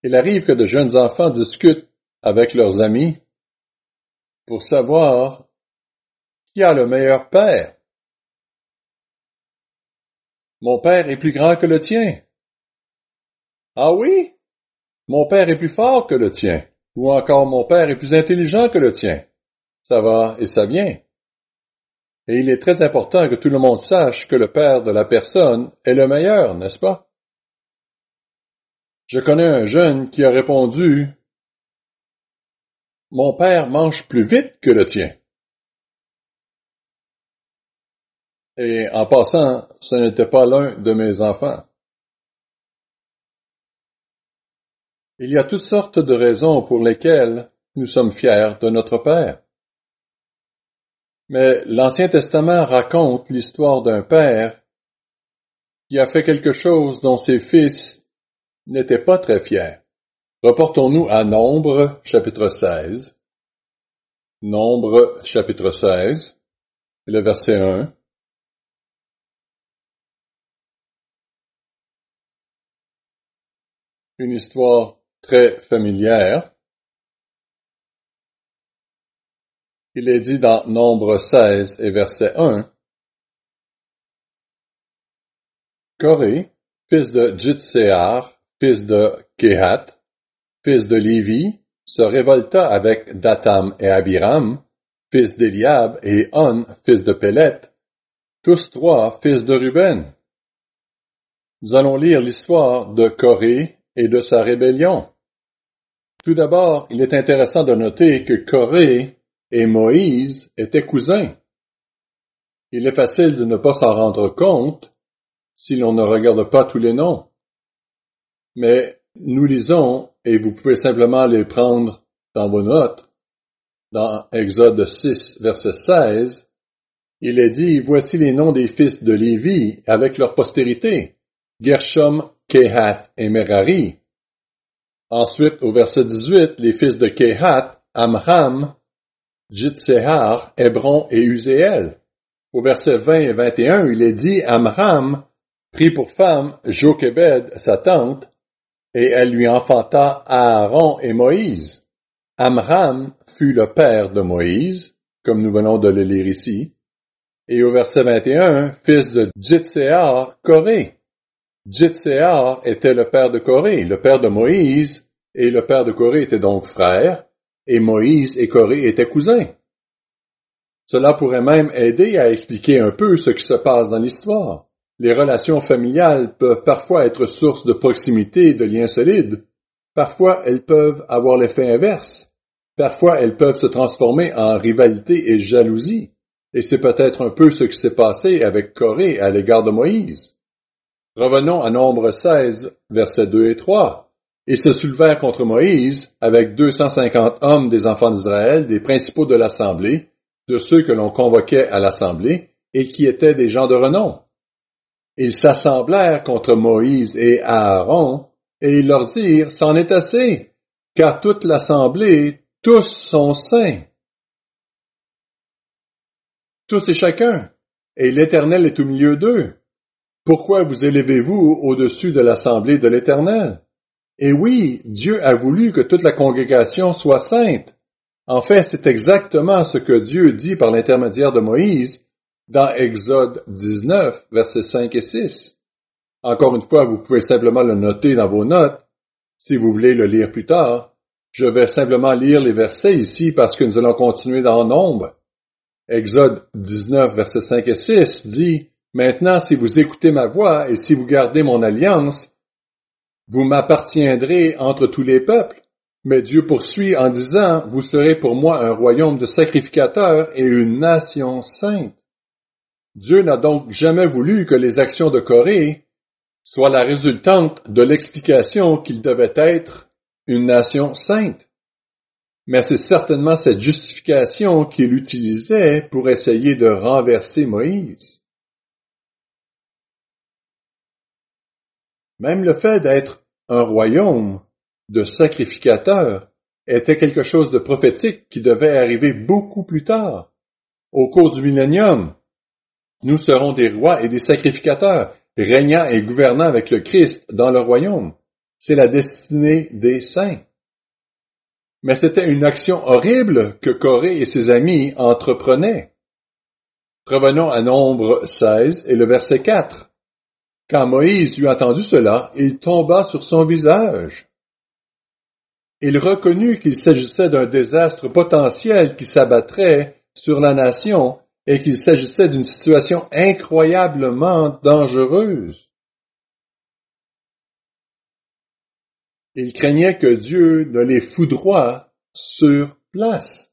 Il arrive que de jeunes enfants discutent avec leurs amis pour savoir qui a le meilleur père. Mon père est plus grand que le tien. Ah oui? Mon père est plus fort que le tien. Ou encore mon père est plus intelligent que le tien. Ça va et ça vient. Et il est très important que tout le monde sache que le père de la personne est le meilleur, n'est-ce pas? Je connais un jeune qui a répondu « Mon père mange plus vite que le tien. » Et en passant, ce n'était pas l'un de mes enfants. Il y a toutes sortes de raisons pour lesquelles nous sommes fiers de notre père. Mais l'Ancien Testament raconte l'histoire d'un père qui a fait quelque chose dont ses fils n'étaient pas très fiers. Reportons-nous à Nombre, chapitre 16. Nombre, chapitre 16, le verset 1. Une histoire très familière. Il est dit dans Nombre 16 et verset 1. Coré, fils de Jitséar, fils de Kehath, fils de Lévi, se révolta avec Datam et Abiram, fils d'Éliab, et On, fils de Pélet, tous trois fils de Ruben. Nous allons lire l'histoire de Coré et de sa rébellion. Tout d'abord, il est intéressant de noter que Coré et Moïse étaient cousins. Il est facile de ne pas s'en rendre compte si l'on ne regarde pas tous les noms. Mais nous lisons, et vous pouvez simplement les prendre dans vos notes, dans Exode 6, verset 16, il est dit « Voici les noms des fils de Lévi avec leur postérité, Gershom, Kehath et Merari. » Ensuite, au verset 18, les fils de Kehath, Amram, Jitséar, Hébron et Uziel. Au verset 20 et 21, il est dit « Amram prit pour femme Jochebed, sa tante, et elle lui enfanta Aaron et Moïse. Amram fut le père de Moïse, comme nous venons de le lire ici. Et au verset 21, fils de Jitséar, Coré. Jitséar était le père de Coré, le père de Moïse, et le père de Coré était donc frère, et Moïse et Coré étaient cousins. Cela pourrait même aider à expliquer un peu ce qui se passe dans l'histoire. Les relations familiales peuvent parfois être source de proximité et de liens solides. Parfois, elles peuvent avoir l'effet inverse. Parfois, elles peuvent se transformer en rivalité et jalousie. Et c'est peut-être un peu ce qui s'est passé avec Coré à l'égard de Moïse. Revenons à Nombre 16, versets 2 et 3. Ils se soulevèrent contre Moïse avec 250 hommes des enfants d'Israël, des principaux de l'assemblée, de ceux que l'on convoquait à l'assemblée, et qui étaient des gens de renom. Ils s'assemblèrent contre Moïse et Aaron, et ils leur dirent, « C'en est assez, car toute l'assemblée, tous sont saints. Tous et chacun, et l'Éternel est au milieu d'eux. Pourquoi vous élevez-vous au-dessus de l'assemblée de l'Éternel? Et oui, Dieu a voulu que toute la congrégation soit sainte. En fait, c'est exactement ce que Dieu dit par l'intermédiaire de Moïse dans Exode 19, versets 5 et 6. Encore une fois, vous pouvez simplement le noter dans vos notes, si vous voulez le lire plus tard. Je vais simplement lire les versets ici parce que nous allons continuer dans Nombre. Exode 19, versets 5 et 6 dit « Maintenant, si vous écoutez ma voix et si vous gardez mon alliance, vous m'appartiendrez entre tous les peuples. » Mais Dieu poursuit en disant « Vous serez pour moi un royaume de sacrificateurs et une nation sainte. » Dieu n'a donc jamais voulu que les actions de Coré soient la résultante de l'explication qu'il devait être une nation sainte. Mais c'est certainement cette justification qu'il utilisait pour essayer de renverser Moïse. Même le fait d'être un royaume de sacrificateurs était quelque chose de prophétique qui devait arriver beaucoup plus tard. Au cours du millénium, nous serons des rois et des sacrificateurs, régnant et gouvernant avec le Christ dans le royaume. c'est la destinée des saints. Mais c'était une action horrible que Corée et ses amis entreprenaient. Revenons à Nombre 16 et le verset 4. Quand Moïse eut entendu cela, il tomba sur son visage. Il reconnut qu'il s'agissait d'un désastre potentiel qui s'abattrait sur la nation et qu'il s'agissait d'une situation incroyablement dangereuse. Il craignait que Dieu ne les foudroie sur place.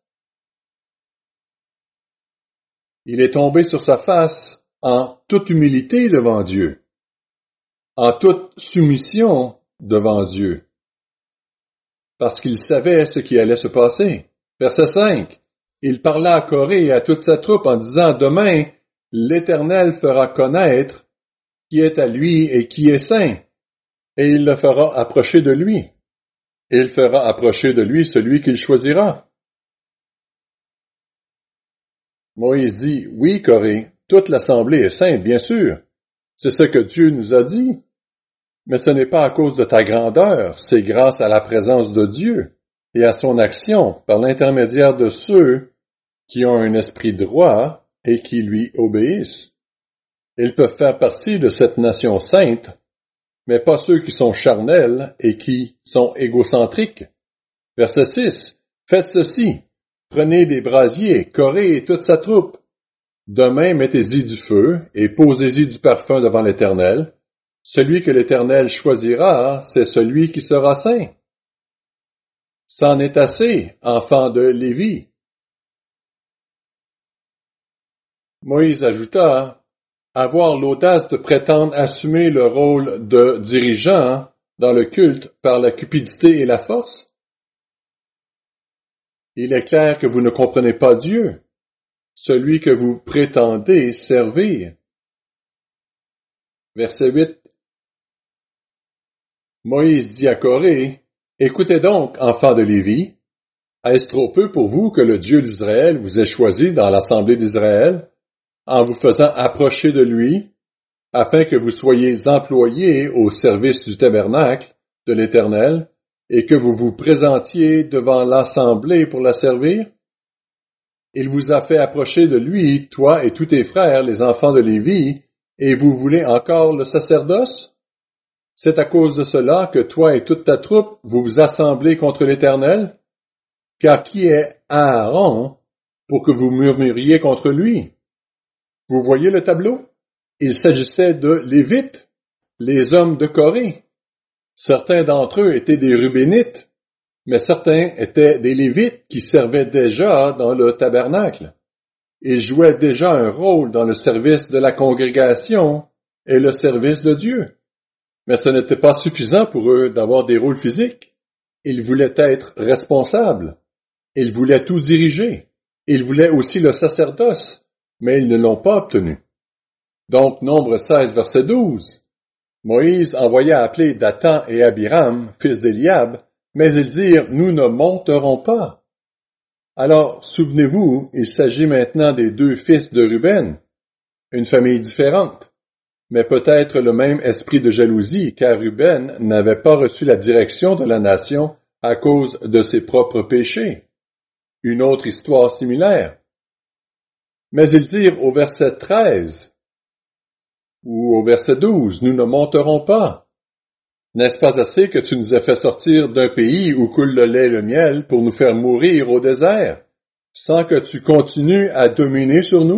Il est tombé sur sa face en toute humilité devant Dieu, en toute soumission devant Dieu, parce qu'il savait ce qui allait se passer. Verset 5. Il parla à Corée et à toute sa troupe en disant, « Demain, l'Éternel fera connaître qui est à lui et qui est saint, et il le fera approcher de lui. Il fera approcher de lui celui qu'il choisira. » Moïse dit, « Oui, Corée, toute l'assemblée est sainte, bien sûr. C'est ce que Dieu nous a dit. Mais ce n'est pas à cause de ta grandeur, c'est grâce à la présence de Dieu et à son action par l'intermédiaire de ceux qui ont un esprit droit et qui lui obéissent. Ils peuvent faire partie de cette nation sainte, mais pas ceux qui sont charnels et qui sont égocentriques. Verset 6. Faites ceci. Prenez des brasiers, Corée et toute sa troupe. Demain, mettez-y du feu et posez-y du parfum devant l'Éternel. Celui que l'Éternel choisira, c'est celui qui sera saint. C'en est assez, enfants de Lévi. Moïse ajouta, avoir l'audace de prétendre assumer le rôle de dirigeant dans le culte par la cupidité et la force? Il est clair que vous ne comprenez pas Dieu, celui que vous prétendez servir. Verset 8. Moïse dit à Corée, « Écoutez donc, enfants de Lévi, est-ce trop peu pour vous que le Dieu d'Israël vous ait choisi dans l'assemblée d'Israël, en vous faisant approcher de lui, afin que vous soyez employés au service du tabernacle de l'Éternel, et que vous vous présentiez devant l'assemblée pour la servir? Il vous a fait approcher de lui, toi et tous tes frères, les enfants de Lévi, et vous voulez encore le sacerdoce? C'est à cause de cela que toi et toute ta troupe vous vous assemblez contre l'Éternel? Car qui est Aaron pour que vous murmuriez contre lui? Vous voyez le tableau? Il s'agissait de Lévites, les hommes de Corée. Certains d'entre eux étaient des Rubénites, mais certains étaient des Lévites qui servaient déjà dans le tabernacle. Ils jouaient déjà un rôle dans le service de la congrégation et le service de Dieu. Mais ce n'était pas suffisant pour eux d'avoir des rôles physiques. Ils voulaient être responsables. Ils voulaient tout diriger. Ils voulaient aussi le sacerdoce, mais ils ne l'ont pas obtenu. Donc, Nombre 16, verset 12. Moïse envoya appeler Dathan et Abiram, fils d'Éliab, mais ils dirent, « Nous ne monterons pas. » Alors, souvenez-vous, il s'agit maintenant des deux fils de Ruben, une famille différente, mais peut-être le même esprit de jalousie, car Ruben n'avait pas reçu la direction de la nation à cause de ses propres péchés. Une autre histoire similaire. Mais ils dirent au verset 13, ou au verset 12, « Nous ne monterons pas. N'est-ce pas assez que tu nous as fait sortir d'un pays où coule le lait et le miel pour nous faire mourir au désert, sans que tu continues à dominer sur nous? »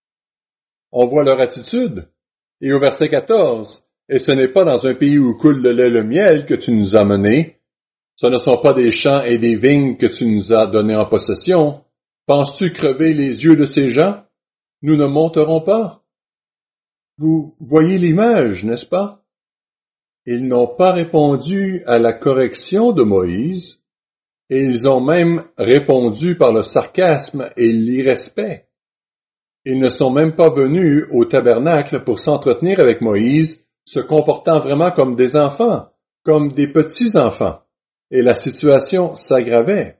On voit leur attitude. Et au verset 14, « Et ce n'est pas dans un pays où coule le lait et le miel que tu nous as menés. Ce ne sont pas des champs et des vignes que tu nous as donnés en possession. Penses-tu crever les yeux de ces gens? Nous ne monterons pas. » Vous voyez l'image, n'est-ce pas? Ils n'ont pas répondu à la correction de Moïse, et ils ont même répondu par le sarcasme et l'irrespect. Ils ne sont même pas venus au tabernacle pour s'entretenir avec Moïse, se comportant vraiment comme des enfants, comme des petits-enfants, et la situation s'aggravait.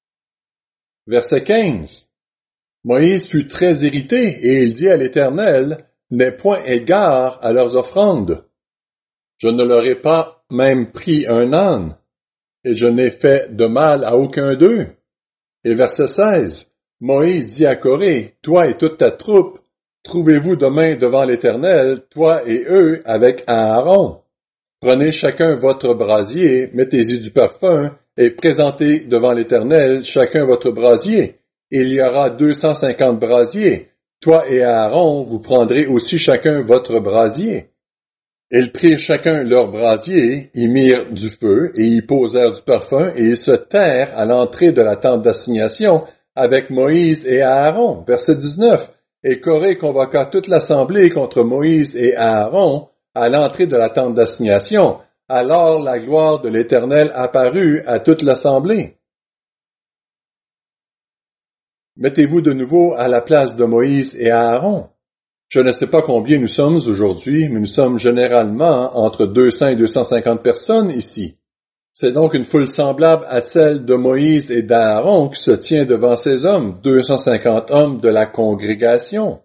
Verset 15. Moïse fut très irrité, et il dit à l'Éternel, « N'aie point égard à leurs offrandes. Je ne leur ai pas même pris un âne, et je n'ai fait de mal à aucun d'eux. Et verset 16, Moïse dit à Corée, toi et toute ta troupe, trouvez-vous demain devant l'Éternel, toi et eux, avec Aaron. Prenez chacun votre brasier, mettez-y du parfum, et présentez devant l'Éternel chacun votre brasier. Il y aura 250 brasiers. Toi et Aaron, vous prendrez aussi chacun votre brasier. Ils prirent chacun leur brasier, y mirent du feu, et y posèrent du parfum, et ils se tinrent à l'entrée de la tente d'assignation avec Moïse et Aaron. Verset 19. Et Corée convoqua toute l'assemblée contre Moïse et Aaron à l'entrée de la tente d'assignation. Alors la gloire de l'Éternel apparut à toute l'assemblée. Mettez-vous de nouveau à la place de Moïse et Aaron. Je ne sais pas combien nous sommes aujourd'hui, mais nous sommes généralement entre 200 et 250 personnes ici. C'est donc une foule semblable à celle de Moïse et d'Aaron qui se tient devant ces hommes, 250 hommes de la congrégation.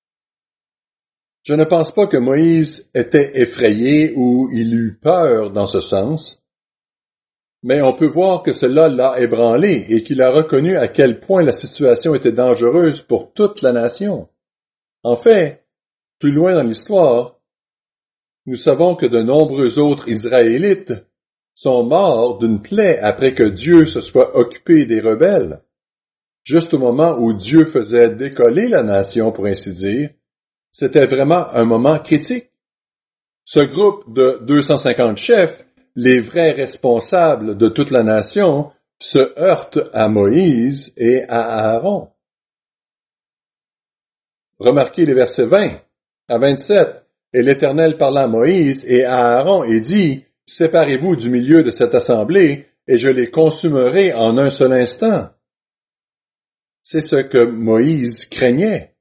Je ne pense pas que Moïse était effrayé ou il eut peur dans ce sens, mais on peut voir que cela l'a ébranlé et qu'il a reconnu à quel point la situation était dangereuse pour toute la nation. En fait, plus loin dans l'histoire, nous savons que de nombreux autres Israélites sont morts d'une plaie après que Dieu se soit occupé des rebelles. Juste au moment où Dieu faisait décoller la nation, pour ainsi dire, c'était vraiment un moment critique. Ce groupe de 250 chefs, les vrais responsables de toute la nation, se heurtent à Moïse et à Aaron. Remarquez les versets 20 à 27. Et l'Éternel parla à Moïse et à Aaron et dit, « Séparez-vous du milieu de cette assemblée, et je les consumerai en un seul instant. » C'est ce que Moïse craignait.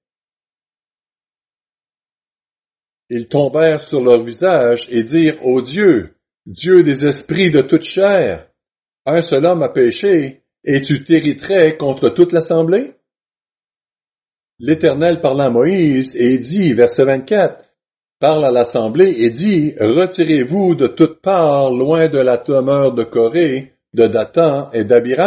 Ils tombèrent sur leur visage et dirent, « Ô Dieu, Dieu des esprits de toute chair, un seul homme a péché, et tu t'hériterais contre toute l'assemblée? » L'Éternel parla à Moïse et dit, verset 24, parle à l'assemblée et dit, « Retirez-vous de toutes parts loin de la demeure de Corée, de Dathan et d'Abiram. »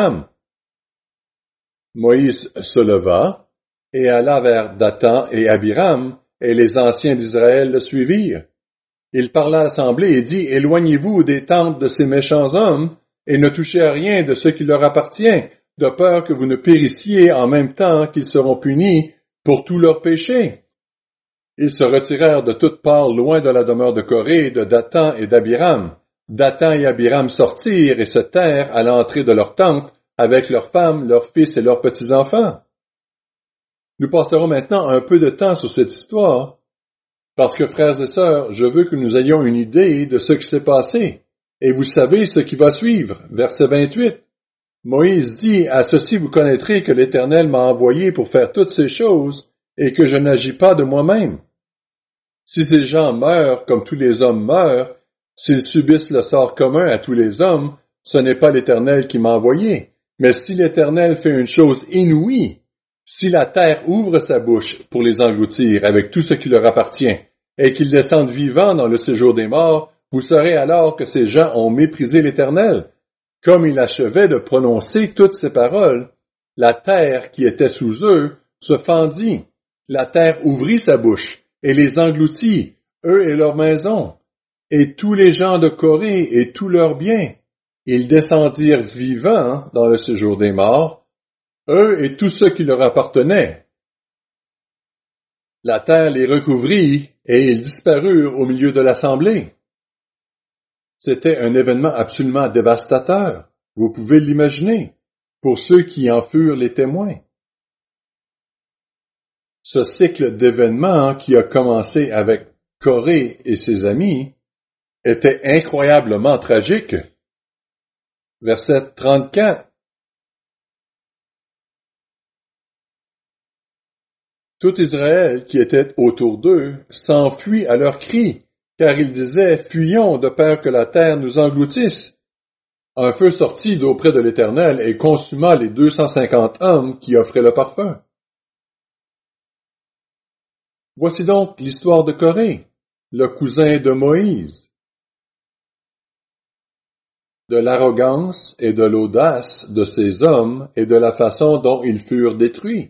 Moïse se leva et alla vers Dathan et Abiram, et les anciens d'Israël le suivirent. Il parla à l'assemblée et dit, « Éloignez-vous des tentes de ces méchants hommes, et ne touchez à rien de ce qui leur appartient, de peur que vous ne périssiez en même temps qu'ils seront punis pour tous leurs péchés. » Ils se retirèrent de toutes parts loin de la demeure de Corée, de Dathan et d'Abiram. Dathan et Abiram sortirent et se tinrent à l'entrée de leur tente avec leurs femmes, leurs fils et leurs petits-enfants. Nous passerons maintenant un peu de temps sur cette histoire, parce que, frères et sœurs, je veux que nous ayons une idée de ce qui s'est passé. Et vous savez ce qui va suivre. Verset 28. Moïse dit, « À ceci vous connaîtrez que l'Éternel m'a envoyé pour faire toutes ces choses, et que je n'agis pas de moi-même. Si ces gens meurent comme tous les hommes meurent, s'ils subissent le sort commun à tous les hommes, ce n'est pas l'Éternel qui m'a envoyé. Mais si l'Éternel fait une chose inouïe, si la terre ouvre sa bouche pour les engloutir avec tout ce qui leur appartient, et qu'ils descendent vivants dans le séjour des morts, vous saurez alors que ces gens ont méprisé l'Éternel. Comme il achevait de prononcer toutes ces paroles, la terre qui était sous eux se fendit. La terre ouvrit sa bouche et les engloutit, eux et leurs maisons, et tous les gens de Corée et tous leurs biens. Ils descendirent vivants dans le séjour des morts, eux et tous ceux qui leur appartenaient. La terre les recouvrit et ils disparurent au milieu de l'assemblée. C'était un événement absolument dévastateur, vous pouvez l'imaginer, pour ceux qui en furent les témoins. Ce cycle d'événements qui a commencé avec Corée et ses amis était incroyablement tragique. Verset 34. Tout Israël qui était autour d'eux s'enfuit à leurs cris, car ils disaient, « Fuyons de peur que la terre nous engloutisse. » Un feu sortit d'auprès de l'Éternel et consuma les 250 hommes qui offraient le parfum. Voici donc l'histoire de Corée, le cousin de Moïse. de l'arrogance et de l'audace de ces hommes et de la façon dont ils furent détruits.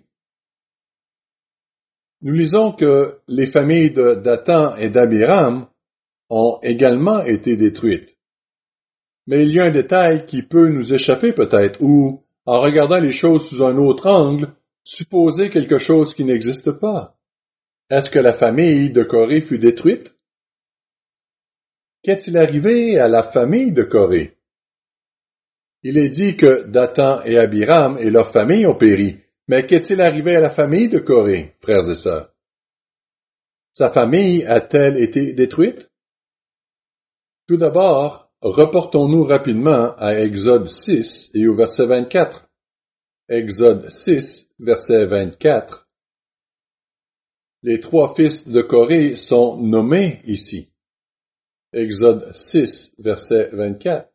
Nous lisons que les familles de Dathan et d'Abiram ont également été détruites. Mais il y a un détail qui peut nous échapper peut-être, ou, en regardant les choses sous un autre angle, supposer quelque chose qui n'existe pas. Est-ce que la famille de Corée fut détruite? Qu'est-il arrivé à la famille de Corée? Il est dit que Dathan et Abiram et leurs familles ont péri, mais qu'est-il arrivé à la famille de Corée, frères et sœurs? Sa famille a-t-elle été détruite? Tout d'abord, reportons-nous rapidement à Exode 6 et au verset 24. Exode 6, verset 24. Les trois fils de Corée sont nommés ici. Exode 6, verset 24.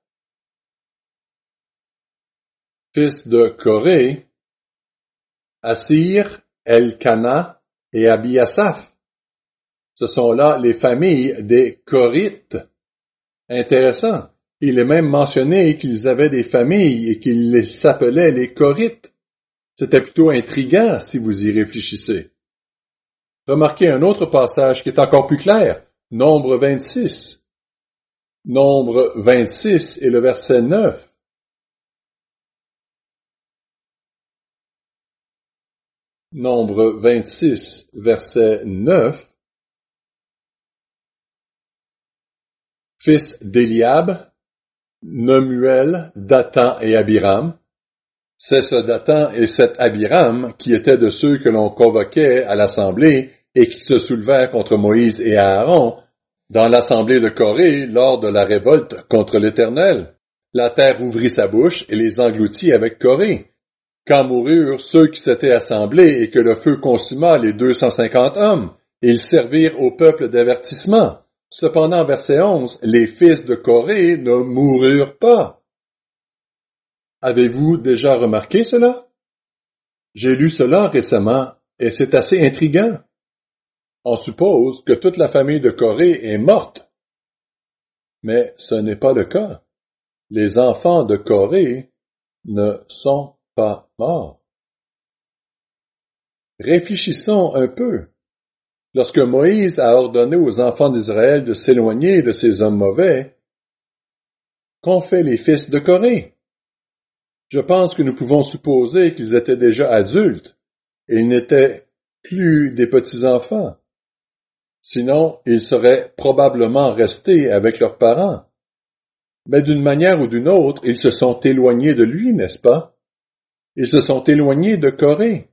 Fils de Corée, Assir, Elkana et Abiasaph. Ce sont là les familles des Corites. Intéressant. Il est même mentionné qu'ils avaient des familles et qu'ils s'appelaient les Corites. C'était plutôt intriguant si vous y réfléchissez. Remarquez un autre passage qui est encore plus clair. Nombre 26. Nombre 26 et le verset 9. Nombre 26, verset 9. Fils d'Éliab, Nemuel, Dathan et Abiram. C'est ce Dathan et cet Abiram qui étaient de ceux que l'on convoquait à l'assemblée et qui se soulevèrent contre Moïse et Aaron dans l'assemblée de Corée lors de la révolte contre l'Éternel. La terre ouvrit sa bouche et les engloutit avec Corée. Quand moururent ceux qui s'étaient assemblés et que le feu consuma les 250 hommes, ils servirent au peuple d'avertissement. Cependant, verset 11, les fils de Corée ne moururent pas. Avez-vous déjà remarqué cela? J'ai lu cela récemment et c'est assez intriguant. On suppose que toute la famille de Corée est morte. Mais ce n'est pas le cas. Les enfants de Corée ne sont pas morts. Réfléchissons un peu. Lorsque Moïse a ordonné aux enfants d'Israël de s'éloigner de ces hommes mauvais, qu'ont fait les fils de Corée? Je pense que nous pouvons supposer qu'ils étaient déjà adultes et ils n'étaient plus des petits-enfants. Sinon, ils seraient probablement restés avec leurs parents. Mais d'une manière ou d'une autre, ils se sont éloignés de lui, n'est-ce pas? Ils se sont éloignés de Corée.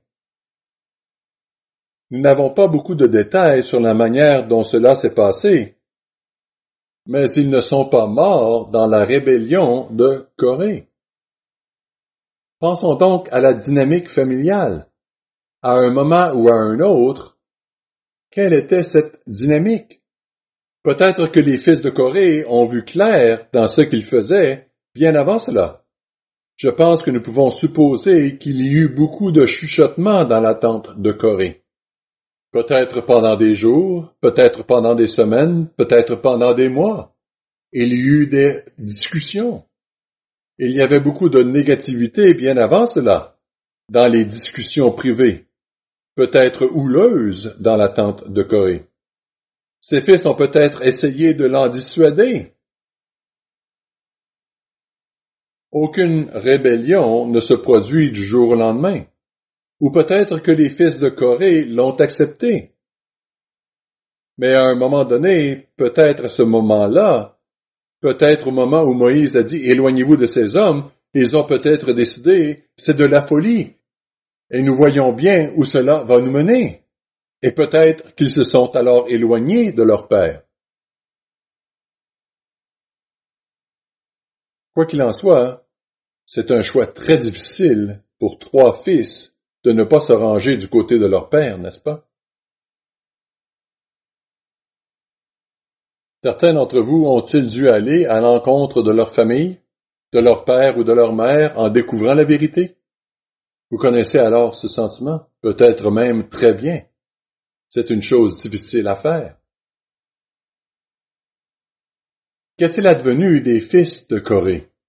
Nous n'avons pas beaucoup de détails sur la manière dont cela s'est passé, mais ils ne sont pas morts dans la rébellion de Corée. Pensons donc à la dynamique familiale. À un moment ou à un autre, quelle était cette dynamique? Peut-être que les fils de Corée ont vu clair dans ce qu'ils faisaient bien avant cela. Je pense que nous pouvons supposer qu'il y eut beaucoup de chuchotements dans la tente de Corée. Peut-être pendant des jours, peut-être pendant des semaines, peut-être pendant des mois. Il y eut des discussions. Il y avait beaucoup de négativité bien avant cela, dans les discussions privées, peut-être houleuses dans la tente de Corée. Ses fils ont peut-être essayé de l'en dissuader. Aucune rébellion ne se produit du jour au lendemain. Ou peut-être que les fils de Corée l'ont accepté. Mais à un moment donné, peut-être à ce moment-là, peut-être au moment où Moïse a dit « Éloignez-vous de ces hommes », ils ont peut-être décidé « C'est de la folie ». Et nous voyons bien où cela va nous mener. Et peut-être qu'ils se sont alors éloignés de leur père. Quoi qu'il en soit, c'est un choix très difficile pour trois fils de ne pas se ranger du côté de leur père, n'est-ce pas? Certains d'entre vous ont-ils dû aller à l'encontre de leur famille, de leur père ou de leur mère en découvrant la vérité? Vous connaissez alors ce sentiment, peut-être même très bien. C'est une chose difficile à faire. Qu'est-il advenu des fils de Corée?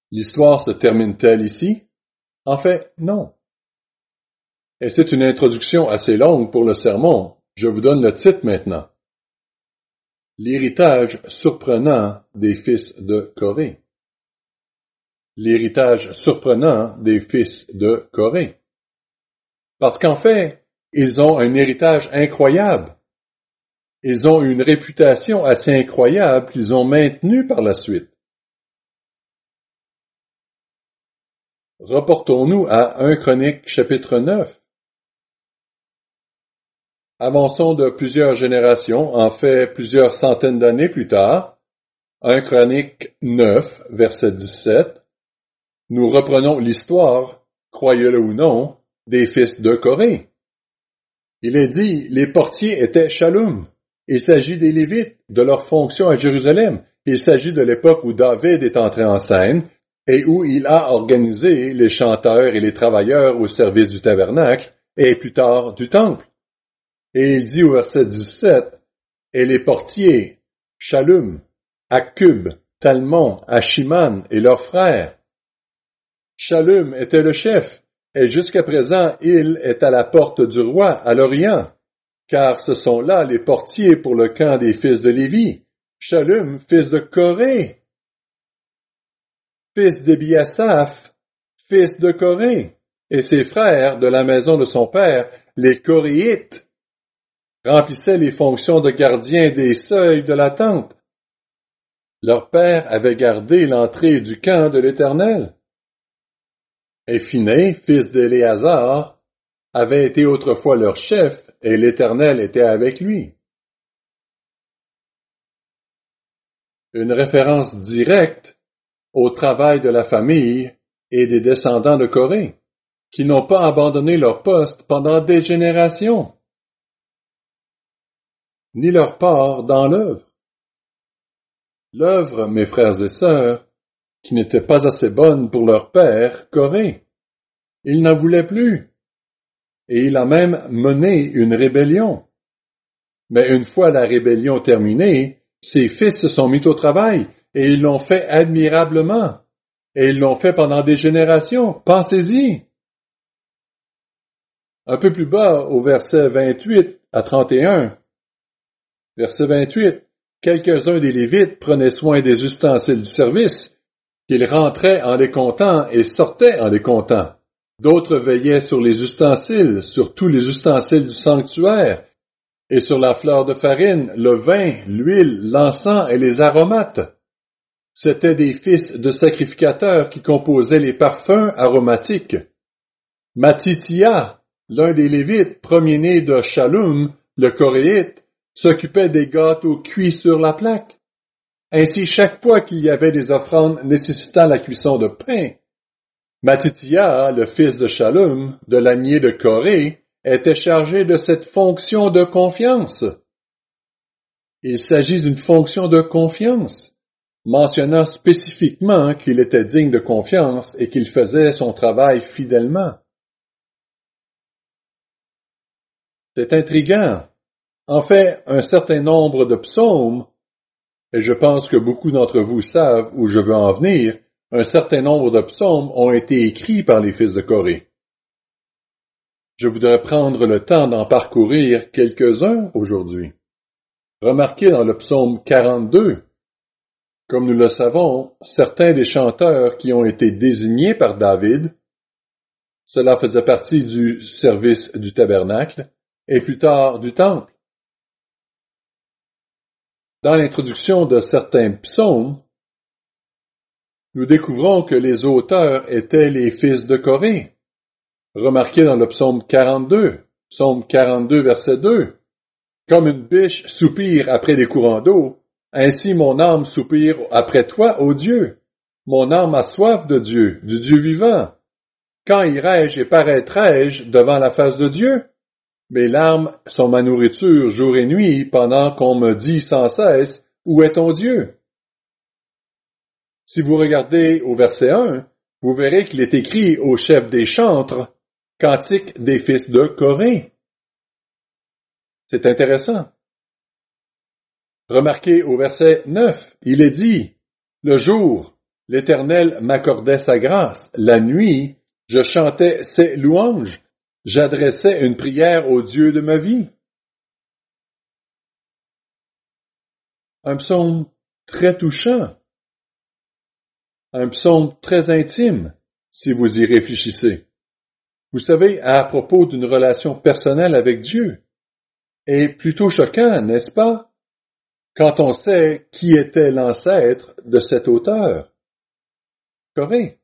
L'histoire se termine-t-elle ici? En fait, non. Et c'est une introduction assez longue pour le sermon. Je vous donne le titre maintenant. L'héritage surprenant des fils de Coré. L'héritage surprenant des fils de Coré. Parce qu'en fait, ils ont un héritage incroyable. Ils ont une réputation assez incroyable qu'ils ont maintenue par la suite. Reportons-nous à 1 Chroniques chapitre 9. Avançons de plusieurs générations, en fait plusieurs centaines d'années plus tard. 1 Chroniques 9, verset 17. Nous reprenons l'histoire, croyez-le ou non, des fils de Coré. Il est dit, les portiers étaient Shallum. Il s'agit des Lévites, de leur fonction à Jérusalem. Il s'agit de l'époque où David est entré en scène et où il a organisé les chanteurs et les travailleurs au service du tabernacle et plus tard du temple. Et il dit au verset 17, et les portiers, Shallum, Akkub, Talmon, Achiman et leurs frères. Shallum était le chef, et jusqu'à présent il est à la porte du roi, à l'Orient, car ce sont là les portiers pour le camp des fils de Lévi. Shallum, fils de Coré, fils d'Ebiasaph, fils de Coré, et ses frères de la maison de son père, les Coréites, remplissaient les fonctions de gardiens des seuils de la tente. Leur père avait gardé l'entrée du camp de l'Éternel. Et Phiné, fils d'Éléazar, avait été autrefois leur chef, et l'Éternel était avec lui. Une référence directe au travail de la famille et des descendants de Coré, qui n'ont pas abandonné leur poste pendant des générations, ni leur part dans l'œuvre. L'œuvre, mes frères et sœurs, qui n'était pas assez bonne pour leur père, Coré. Il n'en voulait plus, et il a même mené une rébellion. Mais une fois la rébellion terminée, ses fils se sont mis au travail, et ils l'ont fait admirablement. Et ils l'ont fait pendant des générations. Pensez-y. Un peu plus bas, au verset 28 à 31. Verset 28. Quelques-uns des Lévites prenaient soin des ustensiles du service, qu'ils rentraient en les comptant et sortaient en les comptant. D'autres veillaient sur les ustensiles, sur tous les ustensiles du sanctuaire, et sur la fleur de farine, le vin, l'huile, l'encens et les aromates. C'étaient des fils de sacrificateurs qui composaient les parfums aromatiques. Matithia, l'un des Lévites, premier-né de Shallum, le Coréite, s'occupait des gâteaux cuits sur la plaque. Ainsi, chaque fois qu'il y avait des offrandes nécessitant la cuisson de pain, Matithia, le fils de Shallum, de la lignée de Coré, était chargé de cette fonction de confiance. Il s'agit d'une fonction de confiance, mentionnant spécifiquement qu'il était digne de confiance et qu'il faisait son travail fidèlement. C'est intriguant. En fait, un certain nombre de psaumes, et je pense que beaucoup d'entre vous savent où je veux en venir, un certain nombre de psaumes ont été écrits par les fils de Coré. Je voudrais prendre le temps d'en parcourir quelques-uns aujourd'hui. Remarquez dans le psaume 42, comme nous le savons, certains des chanteurs qui ont été désignés par David, cela faisait partie du service du tabernacle, et plus tard du temple. Dans l'introduction de certains psaumes, nous découvrons que les auteurs étaient les fils de Coré. Remarquez dans le psaume 42, verset 2. Comme une biche soupire après des courants d'eau, ainsi mon âme soupire après toi, ô Dieu. Mon âme a soif de Dieu, du Dieu vivant. Quand irai-je et paraîtrai-je devant la face de Dieu? Mes larmes sont ma nourriture jour et nuit pendant qu'on me dit sans cesse, où est ton Dieu? Si vous regardez au verset 1, vous verrez qu'il est écrit au chef des chantres, Cantique des fils de Coré. C'est intéressant. Remarquez au verset 9, il est dit, le jour, L'Éternel m'accordait sa grâce. La nuit, je chantais ses louanges. J'adressais une prière au Dieu de ma vie. Un psaume très touchant. Un psaume très intime, si vous y réfléchissez. Vous savez, à propos d'une relation personnelle avec Dieu. Et plutôt choquant, n'est-ce pas? Quand on sait qui était l'ancêtre de cet auteur. Corée.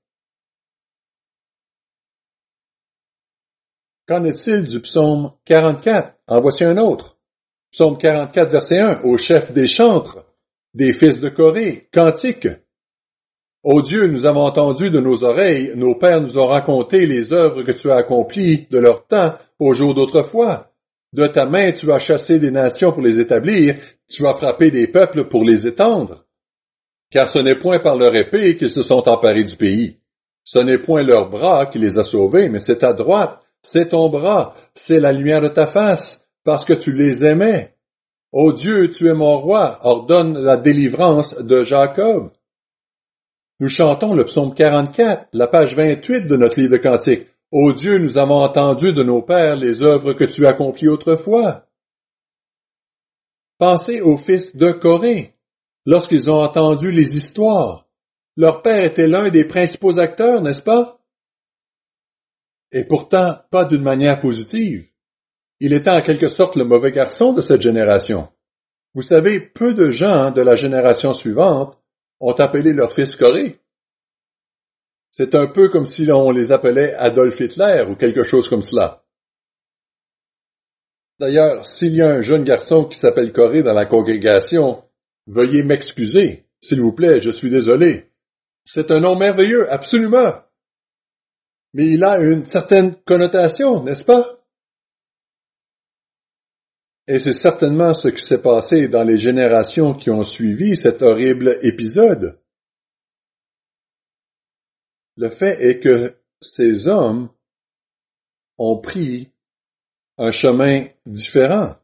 Qu'en est-il du psaume 44? En voici un autre. Psaume 44, verset 1. Au chef des chantres, des fils de Corée, cantique. Ô Dieu, nous avons entendu de nos oreilles, nos pères nous ont raconté les œuvres que tu as accomplies de leur temps au jour d'autrefois. De ta main tu as chassé des nations pour les établir, tu as frappé des peuples pour les étendre. Car ce n'est point par leur épée qu'ils se sont emparés du pays. Ce n'est point leur bras qui les a sauvés, mais c'est ta droite, c'est ton bras, c'est la lumière de ta face, parce que tu les aimais. Ô Dieu, tu es mon roi, ordonne la délivrance de Jacob. Nous chantons le psaume 44, la page 28 de notre livre de cantiques. Ô Dieu, nous avons entendu de nos pères les œuvres que tu as accomplies autrefois. Pensez aux fils de Corée, lorsqu'ils ont entendu les histoires. Leur père était l'un des principaux acteurs, n'est-ce pas? Et pourtant, pas d'une manière positive. Il était en quelque sorte le mauvais garçon de cette génération. Vous savez, peu de gens de la génération suivante ont appelé leur fils Corée. C'est un peu comme si on les appelait Adolf Hitler ou quelque chose comme cela. D'ailleurs, s'il y a un jeune garçon qui s'appelle Corée dans la congrégation, veuillez m'excuser. S'il vous plaît, je suis désolé. C'est un nom merveilleux, absolument. Mais il a une certaine connotation, n'est-ce pas? Et c'est certainement ce qui s'est passé dans les générations qui ont suivi cet horrible épisode. Le fait est que ces hommes ont pris un chemin différent.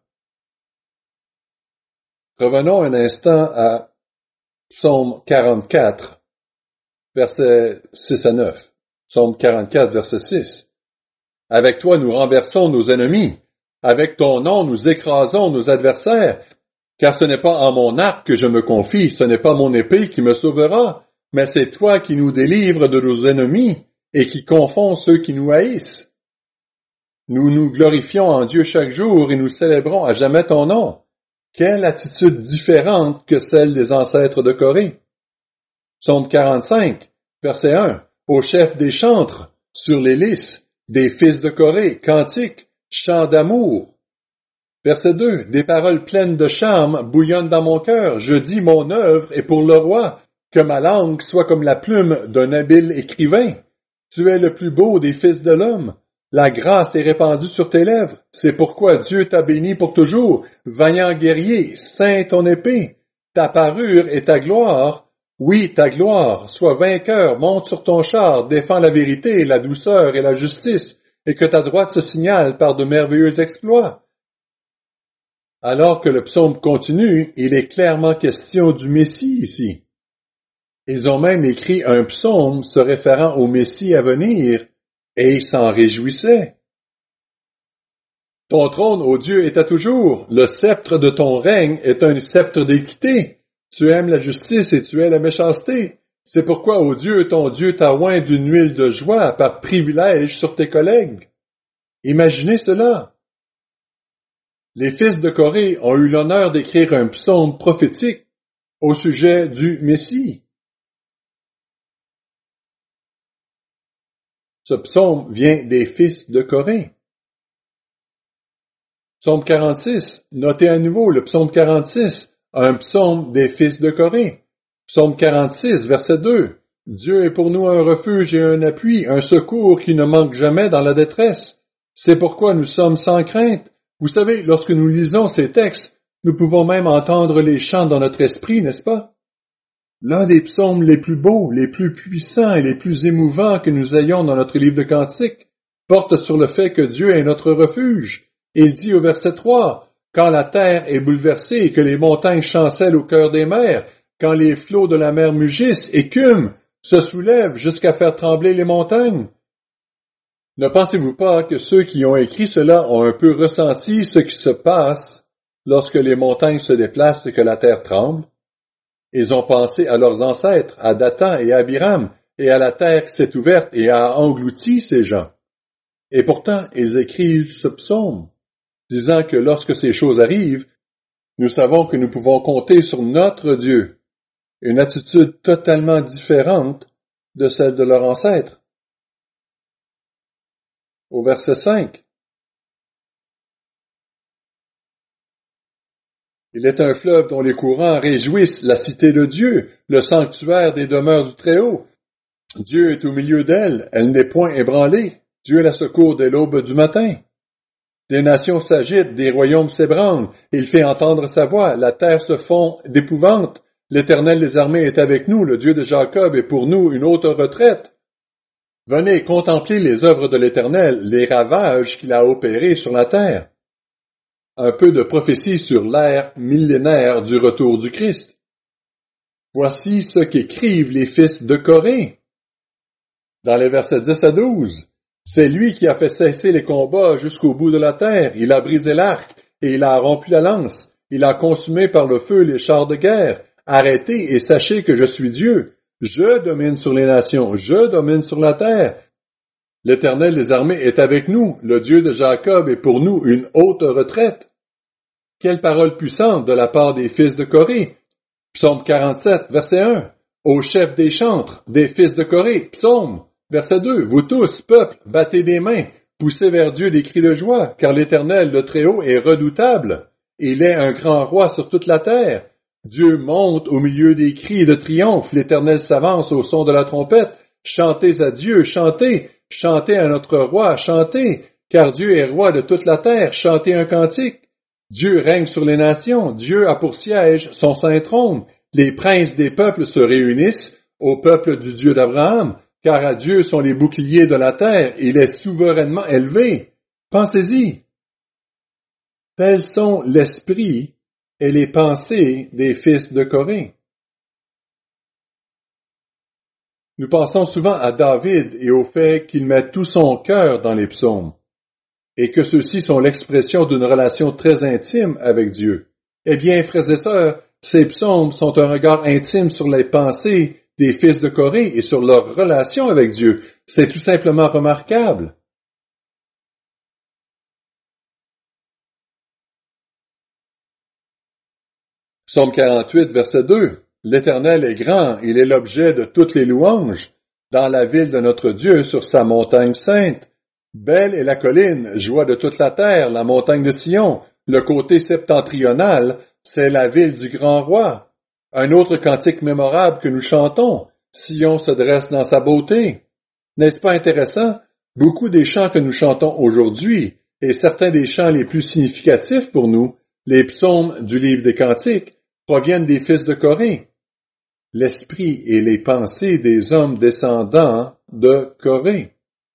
Revenons un instant à Psaume 44, versets 6 à 9. Psaume 44, verset 6. Avec toi nous renversons nos ennemis. Avec ton nom nous écrasons nos adversaires. Car ce n'est pas en mon arc que je me confie, ce n'est pas mon épée qui me sauvera, mais c'est toi qui nous délivres de nos ennemis et qui confonds ceux qui nous haïssent. Nous nous glorifions en Dieu chaque jour et nous célébrons à jamais ton nom. Quelle attitude différente que celle des ancêtres de Corée. Psaume 45, verset 1. Au chef des chantres, sur les lys, des fils de Corée, cantique, chant d'amour. Verset 2. Des paroles pleines de charme bouillonnent dans mon cœur. Je dis mon œuvre est pour le roi. Que ma langue soit comme la plume d'un habile écrivain. Tu es le plus beau des fils de l'homme. La grâce est répandue sur tes lèvres. C'est pourquoi Dieu t'a béni pour toujours. Vaillant guerrier, ceins ton épée. Ta parure est ta gloire. Oui, ta gloire. Sois vainqueur, monte sur ton char, défends la vérité, la douceur et la justice, et que ta droite se signale par de merveilleux exploits. Alors que le psaume continue, il est clairement question du Messie ici. Ils ont même écrit un psaume se référant au Messie à venir, et ils s'en réjouissaient. Ton trône, ô Dieu, est à toujours. Le sceptre de ton règne est un sceptre d'équité. Tu aimes la justice et tu hais la méchanceté. C'est pourquoi, ô Dieu, ton Dieu t'a oint d'une huile de joie par privilège sur tes collègues. Imaginez cela. Les fils de Corée ont eu l'honneur d'écrire un psaume prophétique au sujet du Messie. Ce psaume vient des fils de Corée. Psaume 46, notez à nouveau le psaume 46, un psaume des fils de Corée. Psaume 46, verset 2. Dieu est pour nous un refuge et un appui, un secours qui ne manque jamais dans la détresse. C'est pourquoi nous sommes sans crainte. Vous savez, lorsque nous lisons ces textes, nous pouvons même entendre les chants dans notre esprit, n'est-ce pas? L'un des psaumes les plus beaux, les plus puissants et les plus émouvants que nous ayons dans notre livre de cantiques porte sur le fait que Dieu est notre refuge. Il dit au verset 3, « Quand la terre est bouleversée et que les montagnes chancellent au cœur des mers, quand les flots de la mer mugissent, écument, se soulève jusqu'à faire trembler les montagnes. Ne pensez-vous pas que ceux qui ont écrit cela ont un peu ressenti ce qui se passe lorsque les montagnes se déplacent et que la terre tremble? Ils ont pensé à leurs ancêtres, à Dathan et à Abiram, et à la terre qui s'est ouverte et a englouti ces gens. Et pourtant, ils écrivent ce psaume, disant que lorsque ces choses arrivent, nous savons que nous pouvons compter sur notre Dieu, une attitude totalement différente de celle de leurs ancêtres. Au verset 5. Il est un fleuve dont les courants réjouissent la cité de Dieu, le sanctuaire des demeures du Très-Haut. Dieu est au milieu d'elle, elle n'est point ébranlée. Dieu la secourt dès l'aube du matin. Des nations s'agitent, des royaumes s'ébranlent. Il fait entendre sa voix, la terre se fond d'épouvante. L'Éternel des armées est avec nous, le Dieu de Jacob est pour nous une haute retraite. Venez contempler les œuvres de l'Éternel, les ravages qu'il a opérés sur la terre. Un peu de prophétie sur l'ère millénaire du retour du Christ. Voici ce qu'écrivent les fils de Corée. Dans les versets 10 à 12, c'est lui qui a fait cesser les combats jusqu'au bout de la terre. Il a brisé l'arc et il a rompu la lance. Il a consumé par le feu les chars de guerre. Arrêtez et sachez que je suis Dieu. Je domine sur les nations, je domine sur la terre. L'Éternel des armées est avec nous, le Dieu de Jacob est pour nous une haute retraite. Quelle parole puissante de la part des fils de Corée. Psaume 47, verset 1. Au chef des chantres, des fils de Corée, psaume. Verset 2. Vous tous, peuple, battez des mains, poussez vers Dieu des cris de joie, car l'Éternel, le Très-Haut, est redoutable. Il est un grand roi sur toute la terre. Dieu monte au milieu des cris de triomphe, l'Éternel s'avance au son de la trompette. Chantez à Dieu, chantez, chantez à notre roi, chantez, car Dieu est roi de toute la terre, chantez un cantique. Dieu règne sur les nations, Dieu a pour siège son saint trône. Les princes des peuples se réunissent au peuple du Dieu d'Abraham, car à Dieu sont les boucliers de la terre, il est souverainement élevé. Pensez-y. Tels sont l'esprit et les pensées des fils de Corée. Nous pensons souvent à David et au fait qu'il met tout son cœur dans les psaumes, et que ceux-ci sont l'expression d'une relation très intime avec Dieu. Eh bien, frères et sœurs, ces psaumes sont un regard intime sur les pensées des fils de Corée et sur leur relation avec Dieu. C'est tout simplement remarquable. Psaume 48, verset 2. L'Éternel est grand, il est l'objet de toutes les louanges, dans la ville de notre Dieu, sur sa montagne sainte. Belle est la colline, joie de toute la terre, la montagne de Sion, le côté septentrional, c'est la ville du grand roi. Un autre cantique mémorable que nous chantons, Sion se dresse dans sa beauté. N'est-ce pas intéressant? Beaucoup des chants que nous chantons aujourd'hui, et certains des chants les plus significatifs pour nous, les psaumes du livre des Cantiques, proviennent des fils de Corée. L'esprit et les pensées des hommes descendants de Corée.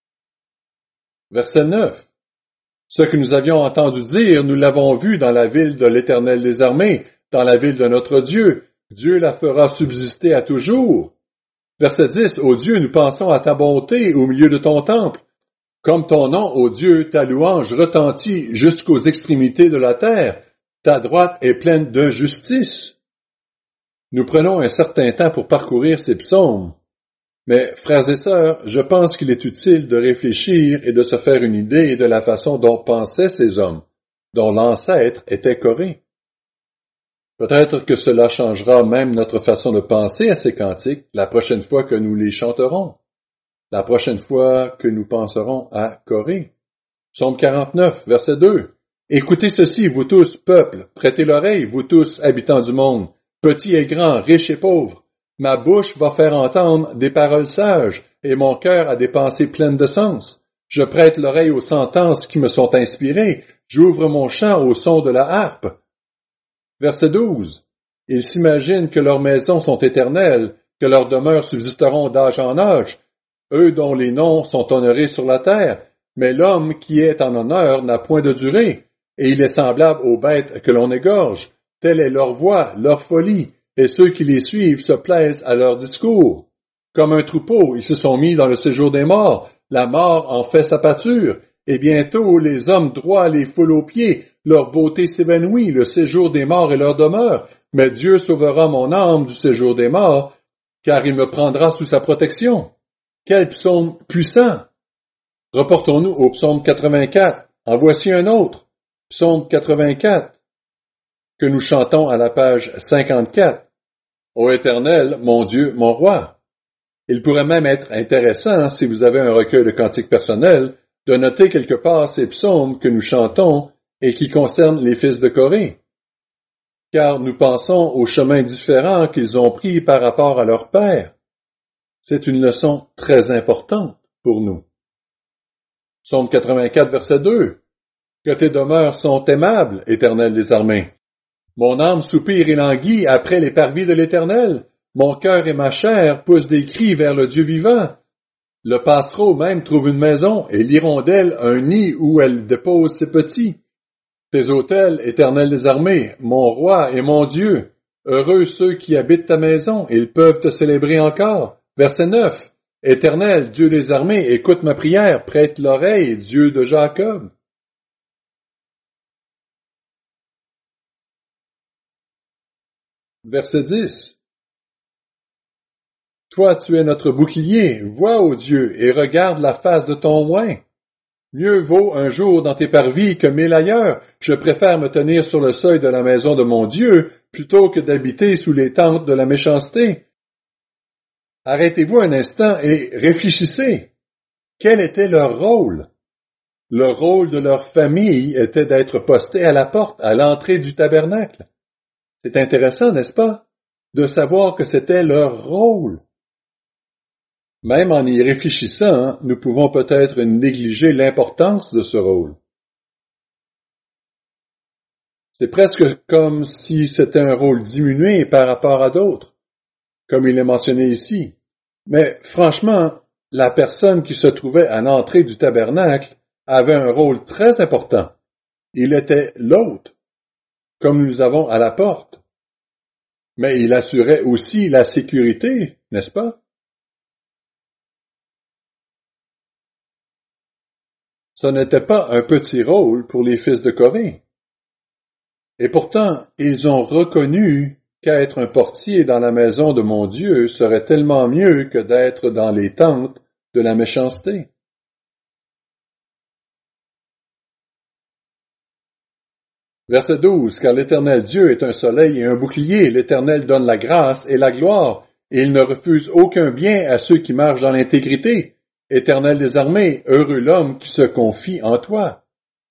Verset 9. Ce que nous avions entendu dire, nous l'avons vu dans la ville de l'Éternel des armées, dans la ville de notre Dieu. Dieu la fera subsister à toujours. Verset 10. Ô Dieu, nous pensons à ta bonté au milieu de ton temple. Comme ton nom, ô Dieu, ta louange retentit jusqu'aux extrémités de la terre. Ta droite est pleine de justice. Nous prenons un certain temps pour parcourir ces psaumes. Mais, frères et sœurs, je pense qu'il est utile de réfléchir et de se faire une idée de la façon dont pensaient ces hommes, dont l'ancêtre était Corée. Peut-être que cela changera même notre façon de penser à ces cantiques la prochaine fois que nous les chanterons, la prochaine fois que nous penserons à Corée. Psaume 49, verset 2. Écoutez ceci, vous tous, peuple, prêtez l'oreille, vous tous, habitants du monde, petits et grands, riches et pauvres. Ma bouche va faire entendre des paroles sages, et mon cœur a des pensées pleines de sens. Je prête l'oreille aux sentences qui me sont inspirées, j'ouvre mon chant au son de la harpe. Verset 12. Ils s'imaginent que leurs maisons sont éternelles, que leurs demeures subsisteront d'âge en âge, eux dont les noms sont honorés sur la terre, mais l'homme qui est en honneur n'a point de durée, et il est semblable aux bêtes que l'on égorge. Telle est leur voix, leur folie, et ceux qui les suivent se plaisent à leur discours. Comme un troupeau, ils se sont mis dans le séjour des morts. La mort en fait sa pâture. Et bientôt, les hommes droits les foulent aux pieds. Leur beauté s'évanouit. Le séjour des morts est leur demeure. Mais Dieu sauvera mon âme du séjour des morts, car il me prendra sous sa protection. Quel psaume puissant! Reportons-nous au psaume 84. En voici un autre. Psaume 84, que nous chantons à la page 54. Ô Éternel, mon Dieu, mon roi. Il pourrait même être intéressant, si vous avez un recueil de cantiques personnels, de noter quelque part ces psaumes que nous chantons et qui concernent les fils de Corée. Car nous pensons aux chemins différents qu'ils ont pris par rapport à leur père. C'est une leçon très importante pour nous. Psaume 84, verset 2. Que tes demeures sont aimables, Éternel des armées. Mon âme soupire et languit après les parvis de l'Éternel. Mon cœur et ma chair poussent des cris vers le Dieu vivant. Le passereau même trouve une maison, et l'hirondelle un nid où elle dépose ses petits. Tes autels, Éternel des armées, mon roi et mon Dieu, heureux ceux qui habitent ta maison, ils peuvent te célébrer encore. Verset 9. Éternel, Dieu des armées, écoute ma prière, prête l'oreille, Dieu de Jacob. Verset 10. Toi, tu es notre bouclier, vois, ô Dieu, et regarde la face de ton oint. Mieux vaut un jour dans tes parvis que 1000 ailleurs. Je préfère me tenir sur le seuil de la maison de mon Dieu, plutôt que d'habiter sous les tentes de la méchanceté. Arrêtez-vous un instant et réfléchissez. Quel était leur rôle? Le rôle de leur famille était d'être posté à la porte, à l'entrée du tabernacle. C'est intéressant, n'est-ce pas? De savoir que c'était leur rôle. Même en y réfléchissant, nous pouvons peut-être négliger l'importance de ce rôle. C'est presque comme si c'était un rôle diminué par rapport à d'autres, comme il est mentionné ici. Mais franchement, la personne qui se trouvait à l'entrée du tabernacle avait un rôle très important. Il était l'hôte, comme nous avons à la porte. Mais il assurait aussi la sécurité, n'est-ce pas? Ce n'était pas un petit rôle pour les fils de Corée. Et pourtant, ils ont reconnu qu'être un portier dans la maison de mon Dieu serait tellement mieux que d'être dans les tentes de la méchanceté. Verset 12. Car l'Éternel Dieu est un soleil et un bouclier, l'Éternel donne la grâce et la gloire, et il ne refuse aucun bien à ceux qui marchent dans l'intégrité. Éternel des armées, heureux l'homme qui se confie en toi.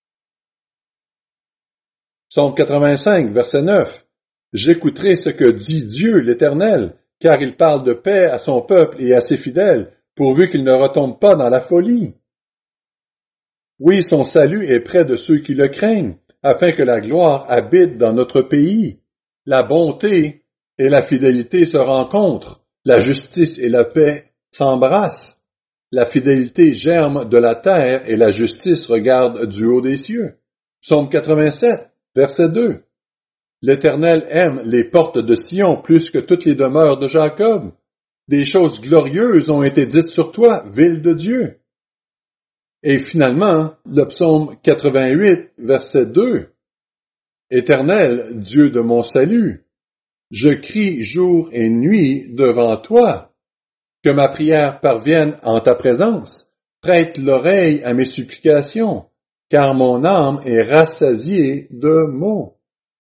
Psaume 85, verset 9. J'écouterai ce que dit Dieu l'Éternel, car il parle de paix à son peuple et à ses fidèles, pourvu qu'il ne retombe pas dans la folie. Oui, son salut est près de ceux qui le craignent, afin que la gloire habite dans notre pays. La bonté et la fidélité se rencontrent, la justice et la paix s'embrassent. La fidélité germe de la terre et la justice regarde du haut des cieux. Psaume 87, verset 2. L'Éternel aime les portes de Sion plus que toutes les demeures de Jacob. Des choses glorieuses ont été dites sur toi, ville de Dieu. Et finalement, le psaume 88, verset 2. Éternel, Dieu de mon salut, je crie jour et nuit devant toi. Que ma prière parvienne en ta présence. Prête l'oreille à mes supplications, car mon âme est rassasiée de maux.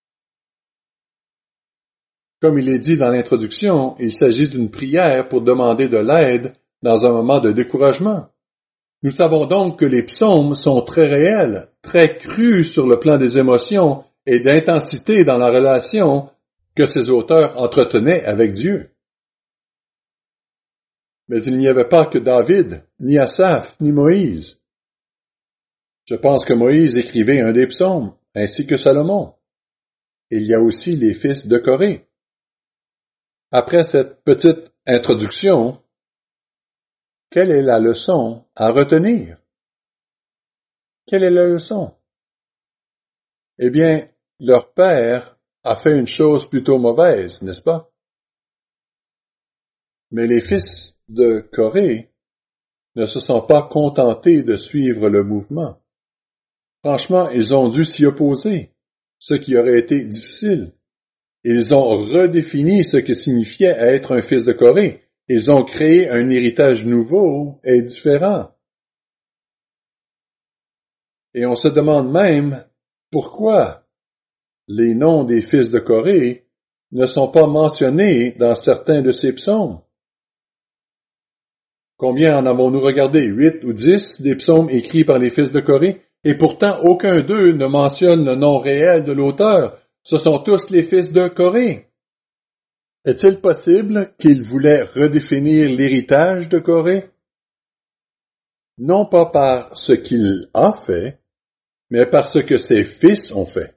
Comme il est dit dans l'introduction, il s'agit d'une prière pour demander de l'aide dans un moment de découragement. Nous savons donc que les psaumes sont très réels, très crus sur le plan des émotions et d'intensité dans la relation que ces auteurs entretenaient avec Dieu. Mais il n'y avait pas que David, ni Asaph, ni Moïse. Je pense que Moïse écrivait un des psaumes, ainsi que Salomon. Il y a aussi les fils de Corée. Après cette petite introduction, quelle est la leçon à retenir? Quelle est la leçon? Eh bien, leur père a fait une chose plutôt mauvaise, n'est-ce pas? Mais les fils de Corée ne se sont pas contentés de suivre le mouvement. Franchement, ils ont dû s'y opposer, ce qui aurait été difficile. Ils ont redéfini ce que signifiait être un fils de Corée. Ils ont créé un héritage nouveau et différent. Et on se demande même pourquoi les noms des fils de Corée ne sont pas mentionnés dans certains de ces psaumes. Combien en avons-nous regardé? 8 ou 10 des psaumes écrits par les fils de Corée? Et pourtant, aucun d'eux ne mentionne le nom réel de l'auteur. Ce sont tous les fils de Corée. Est-il possible qu'ils voulaient redéfinir l'héritage de Corée? Non pas par ce qu'il a fait, mais par ce que ses fils ont fait.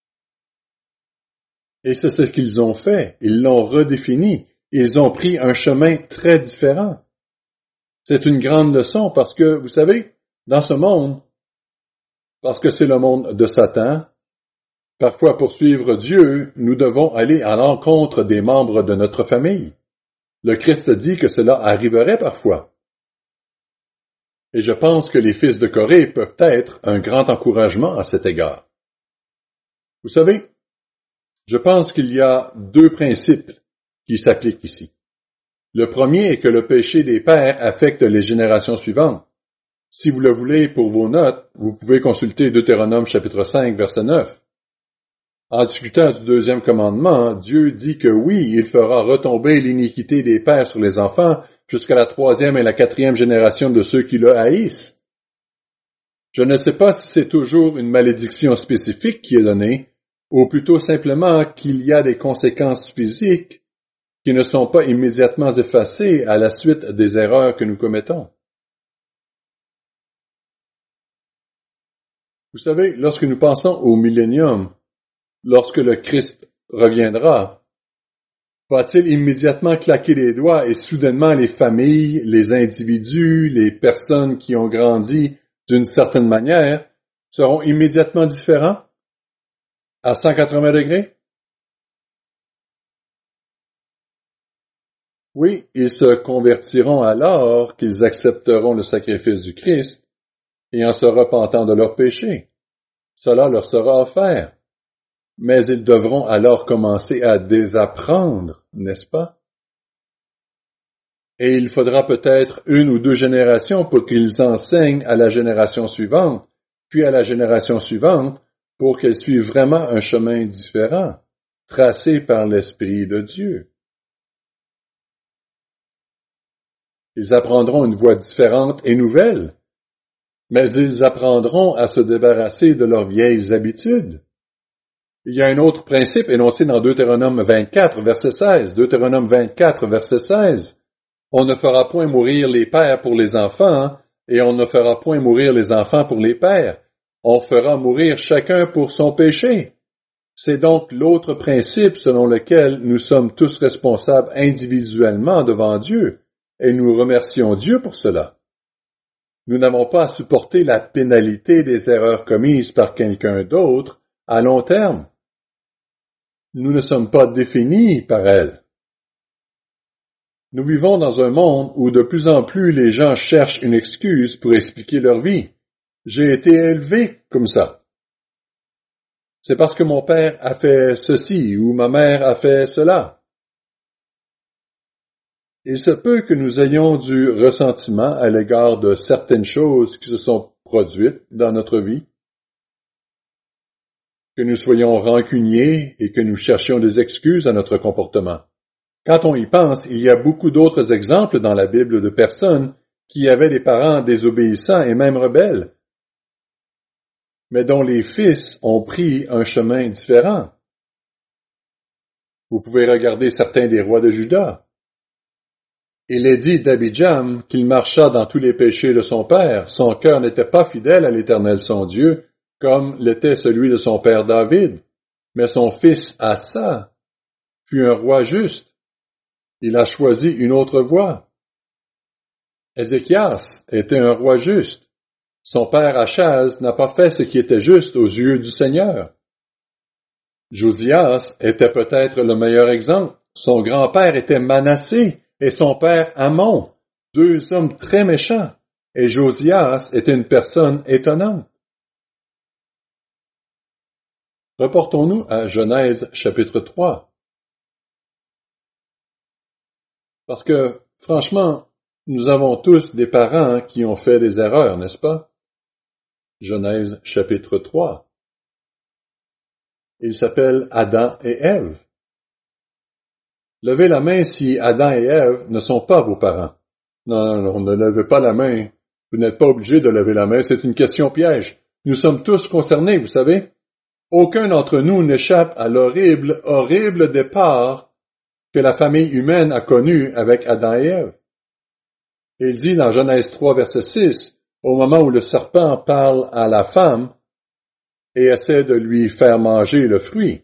Et c'est ce qu'ils ont fait. Ils l'ont redéfini. Ils ont pris un chemin très différent. C'est une grande leçon parce que, vous savez, dans ce monde, parce que c'est le monde de Satan, parfois pour suivre Dieu, nous devons aller à l'encontre des membres de notre famille. Le Christ dit que cela arriverait parfois. Et je pense que les fils de Corée peuvent être un grand encouragement à cet égard. Vous savez, je pense qu'il y a 2 principes qui s'appliquent ici. Le premier est que le péché des pères affecte les générations suivantes. Si vous le voulez pour vos notes, vous pouvez consulter Deutéronome chapitre 5, verset 9. En discutant du 2e commandement, Dieu dit que oui, il fera retomber l'iniquité des pères sur les enfants jusqu'à la 3e et la 4e génération de ceux qui le haïssent. Je ne sais pas si c'est toujours une malédiction spécifique qui est donnée, ou plutôt simplement qu'il y a des conséquences physiques qui ne sont pas immédiatement effacées à la suite des erreurs que nous commettons. Vous savez, lorsque nous pensons au millénium, lorsque le Christ reviendra, va-t-il immédiatement claquer les doigts et soudainement les familles, les individus, les personnes qui ont grandi d'une certaine manière seront immédiatement différents? À 180 degrés? Oui, ils se convertiront alors qu'ils accepteront le sacrifice du Christ et en se repentant de leurs péchés. Cela leur sera offert. Mais ils devront alors commencer à désapprendre, n'est-ce pas? Et il faudra peut-être 1 ou 2 générations pour qu'ils enseignent à la génération suivante, puis à la génération suivante, pour qu'elle suive vraiment un chemin différent, tracé par l'Esprit de Dieu. Ils apprendront une voie différente et nouvelle, mais ils apprendront à se débarrasser de leurs vieilles habitudes. Il y a un autre principe énoncé dans Deutéronome 24, verset 16. Deutéronome 24, verset 16. On ne fera point mourir les pères pour les enfants, et on ne fera point mourir les enfants pour les pères. On fera mourir chacun pour son péché. C'est donc l'autre principe selon lequel nous sommes tous responsables individuellement devant Dieu, et nous remercions Dieu pour cela. Nous n'avons pas à supporter la pénalité des erreurs commises par quelqu'un d'autre à long terme. Nous ne sommes pas définis par elles. Nous vivons dans un monde où de plus en plus les gens cherchent une excuse pour expliquer leur vie. J'ai été élevé comme ça. C'est parce que mon père a fait ceci ou ma mère a fait cela. Il se peut que nous ayons du ressentiment à l'égard de certaines choses qui se sont produites dans notre vie, que nous soyons rancuniers et que nous cherchions des excuses à notre comportement. Quand on y pense, il y a beaucoup d'autres exemples dans la Bible de personnes qui avaient des parents désobéissants et même rebelles, mais dont les fils ont pris un chemin différent. Vous pouvez regarder certains des rois de Juda. Il est dit d'Abijam qu'il marcha dans tous les péchés de son père. Son cœur n'était pas fidèle à l'Éternel son Dieu, comme l'était celui de son père David. Mais son fils Asa fut un roi juste. Il a choisi une autre voie. Ézéchias était un roi juste. Son père Achaz n'a pas fait ce qui était juste aux yeux du Seigneur. Josias était peut-être le meilleur exemple. Son grand-père était Manassé, et son père Amon, deux hommes très méchants, et Josias était une personne étonnante. Reportons-nous à Genèse chapitre 3. Parce que, franchement, nous avons tous des parents qui ont fait des erreurs, n'est-ce pas? Genèse chapitre 3. Ils s'appellent Adam et Ève. Levez la main si Adam et Ève ne sont pas vos parents. Non, ne levez pas la main. Vous n'êtes pas obligé de lever la main, c'est une question piège. Nous sommes tous concernés, vous savez. Aucun d'entre nous n'échappe à l'horrible, horrible départ que la famille humaine a connu avec Adam et Ève. Il dit dans Genèse 3, verset 6, au moment où le serpent parle à la femme et essaie de lui faire manger le fruit.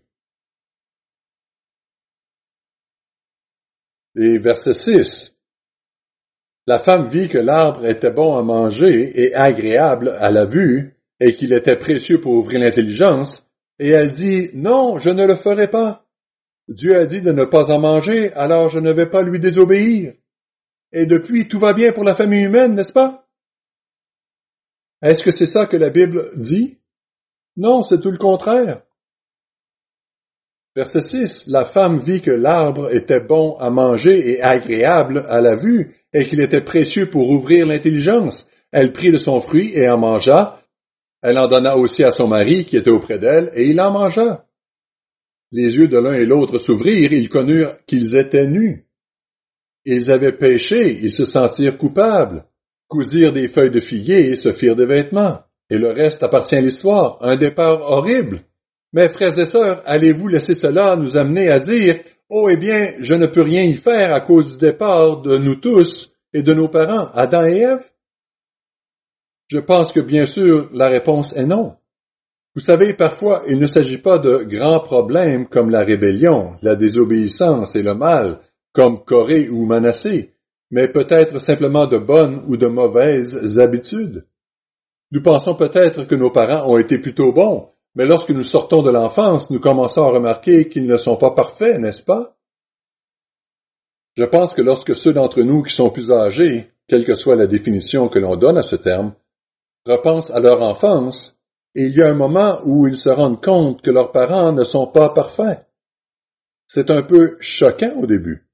Et verset 6, la femme vit que l'arbre était bon à manger et agréable à la vue, et qu'il était précieux pour ouvrir l'intelligence, et elle dit, non, je ne le ferai pas. Dieu a dit de ne pas en manger, alors je ne vais pas lui désobéir. Et depuis, tout va bien pour la famille humaine, n'est-ce pas? Est-ce que c'est ça que la Bible dit? Non, c'est tout le contraire. Verset 6, la femme vit que l'arbre était bon à manger et agréable à la vue, et qu'il était précieux pour ouvrir l'intelligence. Elle prit de son fruit et en mangea. Elle en donna aussi à son mari qui était auprès d'elle, et il en mangea. Les yeux de l'un et l'autre s'ouvrirent, ils connurent qu'ils étaient nus. Ils avaient péché, ils se sentirent coupables, cousirent des feuilles de figuier et se firent des vêtements. Et le reste appartient à l'histoire, un départ horrible. Mais frères et sœurs, allez-vous laisser cela nous amener à dire « Oh, eh bien, je ne peux rien y faire à cause du départ de nous tous et de nos parents, Adam et Ève? » Je pense que bien sûr, la réponse est non. Vous savez, parfois, il ne s'agit pas de grands problèmes comme la rébellion, la désobéissance et le mal, comme Corée ou Manassé, mais peut-être simplement de bonnes ou de mauvaises habitudes. Nous pensons peut-être que nos parents ont été plutôt bons, mais lorsque nous sortons de l'enfance, nous commençons à remarquer qu'ils ne sont pas parfaits, n'est-ce pas? Je pense que lorsque ceux d'entre nous qui sont plus âgés, quelle que soit la définition que l'on donne à ce terme, repensent à leur enfance, et il y a un moment où ils se rendent compte que leurs parents ne sont pas parfaits. C'est un peu choquant au début.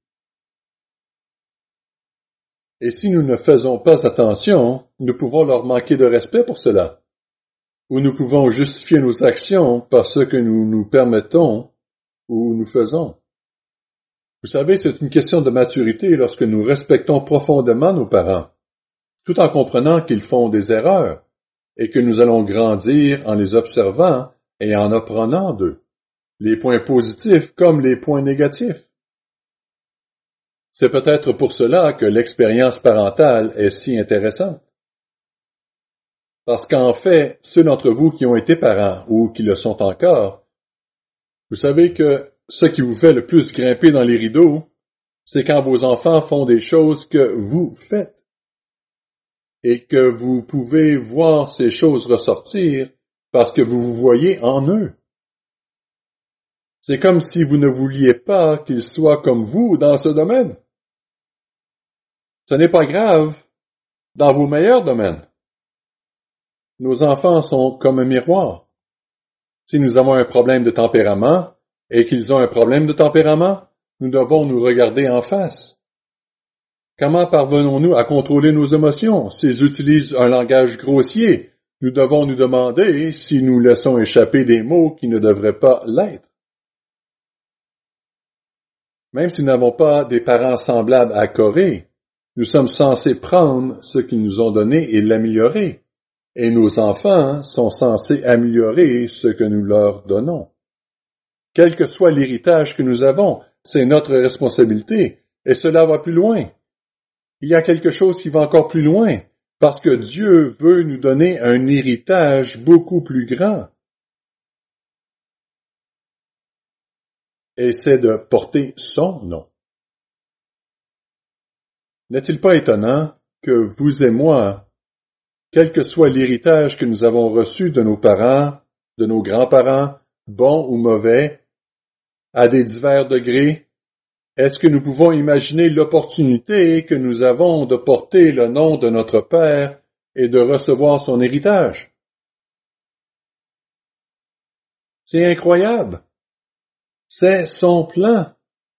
Et si nous ne faisons pas attention, nous pouvons leur manquer de respect pour cela. Ou nous pouvons justifier nos actions par ce que nous nous permettons ou nous faisons. Vous savez, c'est une question de maturité lorsque nous respectons profondément nos parents, tout en comprenant qu'ils font des erreurs, et que nous allons grandir en les observant et en apprenant d'eux, les points positifs comme les points négatifs. C'est peut-être pour cela que l'expérience parentale est si intéressante. Parce qu'en fait, ceux d'entre vous qui ont été parents ou qui le sont encore, vous savez que ce qui vous fait le plus grimper dans les rideaux, c'est quand vos enfants font des choses que vous faites. Et que vous pouvez voir ces choses ressortir parce que vous vous voyez en eux. C'est comme si vous ne vouliez pas qu'ils soient comme vous dans ce domaine. Ce n'est pas grave dans vos meilleurs domaines. Nos enfants sont comme un miroir. Si nous avons un problème de tempérament et qu'ils ont un problème de tempérament, nous devons nous regarder en face. Comment parvenons-nous à contrôler nos émotions? S'ils utilisent un langage grossier, nous devons nous demander si nous laissons échapper des mots qui ne devraient pas l'être. Même si nous n'avons pas des parents semblables à Corée, nous sommes censés prendre ce qu'ils nous ont donné et l'améliorer. Et nos enfants sont censés améliorer ce que nous leur donnons. Quel que soit l'héritage que nous avons, c'est notre responsabilité, et cela va plus loin. Il y a quelque chose qui va encore plus loin, parce que Dieu veut nous donner un héritage beaucoup plus grand. Et c'est de porter son nom. N'est-il pas étonnant que vous et moi, quel que soit l'héritage que nous avons reçu de nos parents, de nos grands-parents, bons ou mauvais, à des divers degrés, Est-ce que nous pouvons imaginer l'opportunité que nous avons de porter le nom de notre Père et de recevoir son héritage? C'est incroyable. C'est son plan.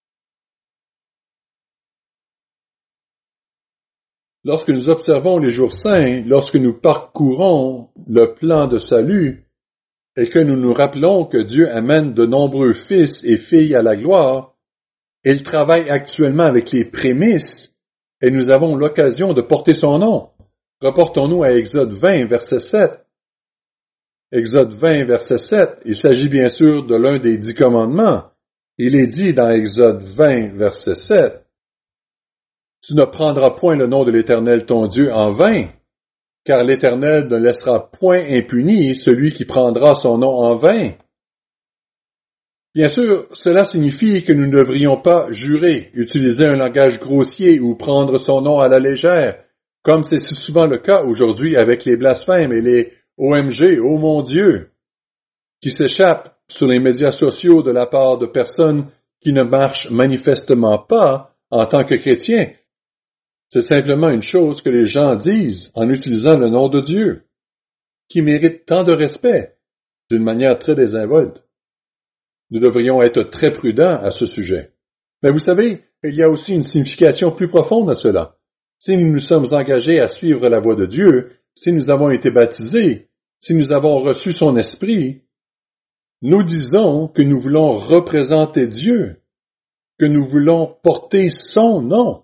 Lorsque nous observons les jours saints, lorsque nous parcourons le plan de salut, et que nous nous rappelons que Dieu amène de nombreux fils et filles à la gloire, il travaille actuellement avec les prémices, et nous avons l'occasion de porter son nom. Reportons-nous à Exode 20, verset 7. Exode 20, verset 7, il s'agit bien sûr de l'un des 10 commandements. Il est dit dans Exode 20, verset 7, « Tu ne prendras point le nom de l'Éternel ton Dieu en vain, car l'Éternel ne laissera point impuni celui qui prendra son nom en vain. » Bien sûr, cela signifie que nous ne devrions pas jurer, utiliser un langage grossier ou prendre son nom à la légère, comme c'est si souvent le cas aujourd'hui avec les blasphèmes et les OMG, oh mon Dieu, qui s'échappent sur les médias sociaux de la part de personnes qui ne marchent manifestement pas en tant que chrétiens. C'est simplement une chose que les gens disent en utilisant le nom de Dieu, qui mérite tant de respect, d'une manière très désinvolte. Nous devrions être très prudents à ce sujet. Mais vous savez, il y a aussi une signification plus profonde à cela. Si nous nous sommes engagés à suivre la voie de Dieu, si nous avons été baptisés, si nous avons reçu son esprit, nous disons que nous voulons représenter Dieu, que nous voulons porter son nom.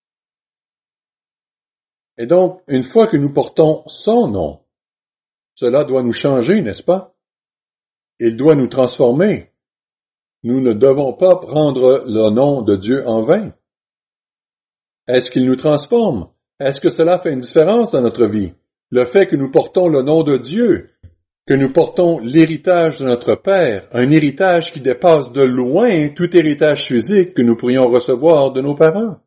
Et donc, une fois que nous portons son nom, cela doit nous changer, n'est-ce pas? Il doit nous transformer. Nous ne devons pas prendre le nom de Dieu en vain. Est-ce qu'il nous transforme? Est-ce que cela fait une différence dans notre vie? Le fait que nous portons le nom de Dieu, que nous portons l'héritage de notre Père, un héritage qui dépasse de loin tout héritage physique que nous pourrions recevoir de nos parents.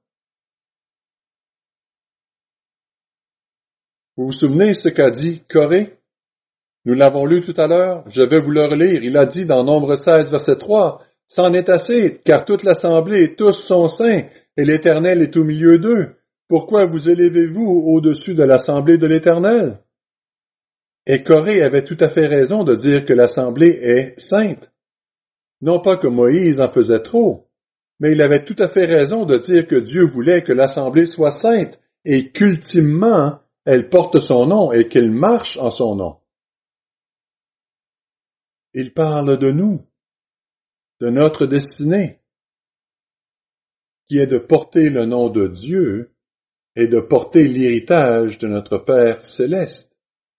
Vous vous souvenez ce qu'a dit Corée? Nous l'avons lu tout à l'heure, je vais vous le relire. Il a dit dans Nombre 16, verset 3, « C'en est assez, car toute l'assemblée et tous sont saints, et l'Éternel est au milieu d'eux. Pourquoi vous élevez-vous au-dessus de l'assemblée de l'Éternel? » Et Corée avait tout à fait raison de dire que l'assemblée est sainte. Non pas que Moïse en faisait trop, mais il avait tout à fait raison de dire que Dieu voulait que l'assemblée soit sainte, et qu'ultimement, elle porte son nom et qu'elle marche en son nom. Il parle de nous, de notre destinée, qui est de porter le nom de Dieu et de porter l'héritage de notre Père céleste.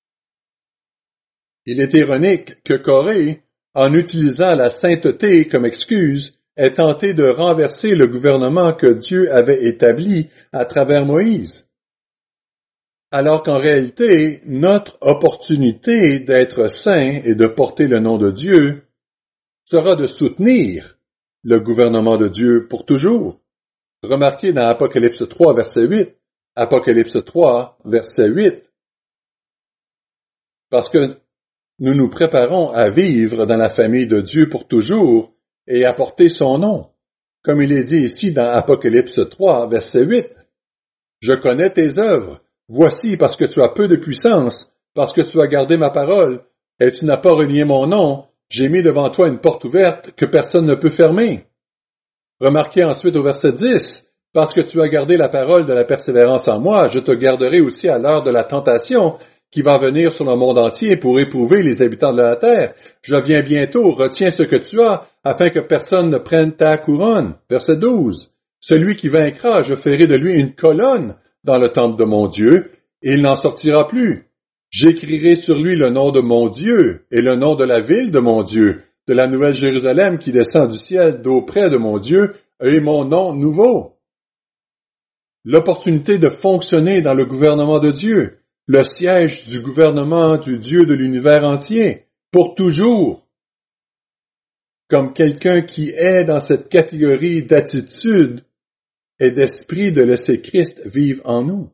Il est ironique que Corée, en utilisant la sainteté comme excuse, ait tenté de renverser le gouvernement que Dieu avait établi à travers Moïse. Alors qu'en réalité, notre opportunité d'être saint et de porter le nom de Dieu sera de soutenir le gouvernement de Dieu pour toujours. Remarquez dans Apocalypse 3, verset 8, Apocalypse 3, verset 8, parce que nous nous préparons à vivre dans la famille de Dieu pour toujours et à porter son nom. Comme il est dit ici dans Apocalypse 3, verset 8, « Je connais tes œuvres. Voici parce que tu as peu de puissance, parce que tu as gardé ma parole, et tu n'as pas renié mon nom, j'ai mis devant toi une porte ouverte que personne ne peut fermer. » Remarquez ensuite au verset 10, « Parce que tu as gardé la parole de la persévérance en moi, je te garderai aussi à l'heure de la tentation qui va venir sur le monde entier pour éprouver les habitants de la terre. Je viens bientôt, retiens ce que tu as, afin que personne ne prenne ta couronne. » Verset 12, « Celui qui vaincra, je ferai de lui une colonne dans le temple de mon Dieu, et il n'en sortira plus. J'écrirai sur lui le nom de mon Dieu et le nom de la ville de mon Dieu, de la nouvelle Jérusalem qui descend du ciel d'auprès de mon Dieu, et mon nom nouveau. » L'opportunité de fonctionner dans le gouvernement de Dieu, le siège du gouvernement du Dieu de l'univers entier, pour toujours. Comme quelqu'un qui est dans cette catégorie d'attitude et d'esprit de laisser Christ vivre en nous.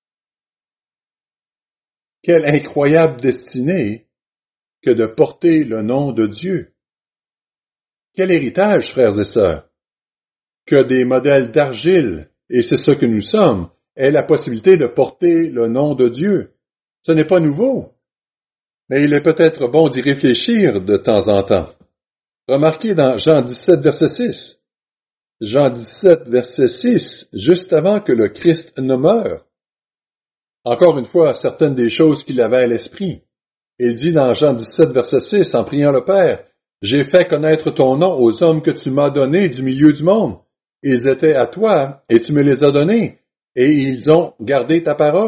Quelle incroyable destinée que de porter le nom de Dieu. Quel héritage, frères et sœurs! que des modèles d'argile, et c'est ce que nous sommes, ait la possibilité de porter le nom de Dieu. Ce n'est pas nouveau, mais il est peut-être bon d'y réfléchir de temps en temps. Remarquez dans Jean 17, verset 6. Jean 17, verset 6, juste avant que le Christ ne meure. Encore une fois, certaines des choses qu'il avait à l'esprit. Il dit dans Jean 17, verset 6, en priant le Père, « J'ai fait connaître ton nom aux hommes que tu m'as donnés du milieu du monde. Ils étaient à toi, et tu me les as donnés, et ils ont gardé ta parole. »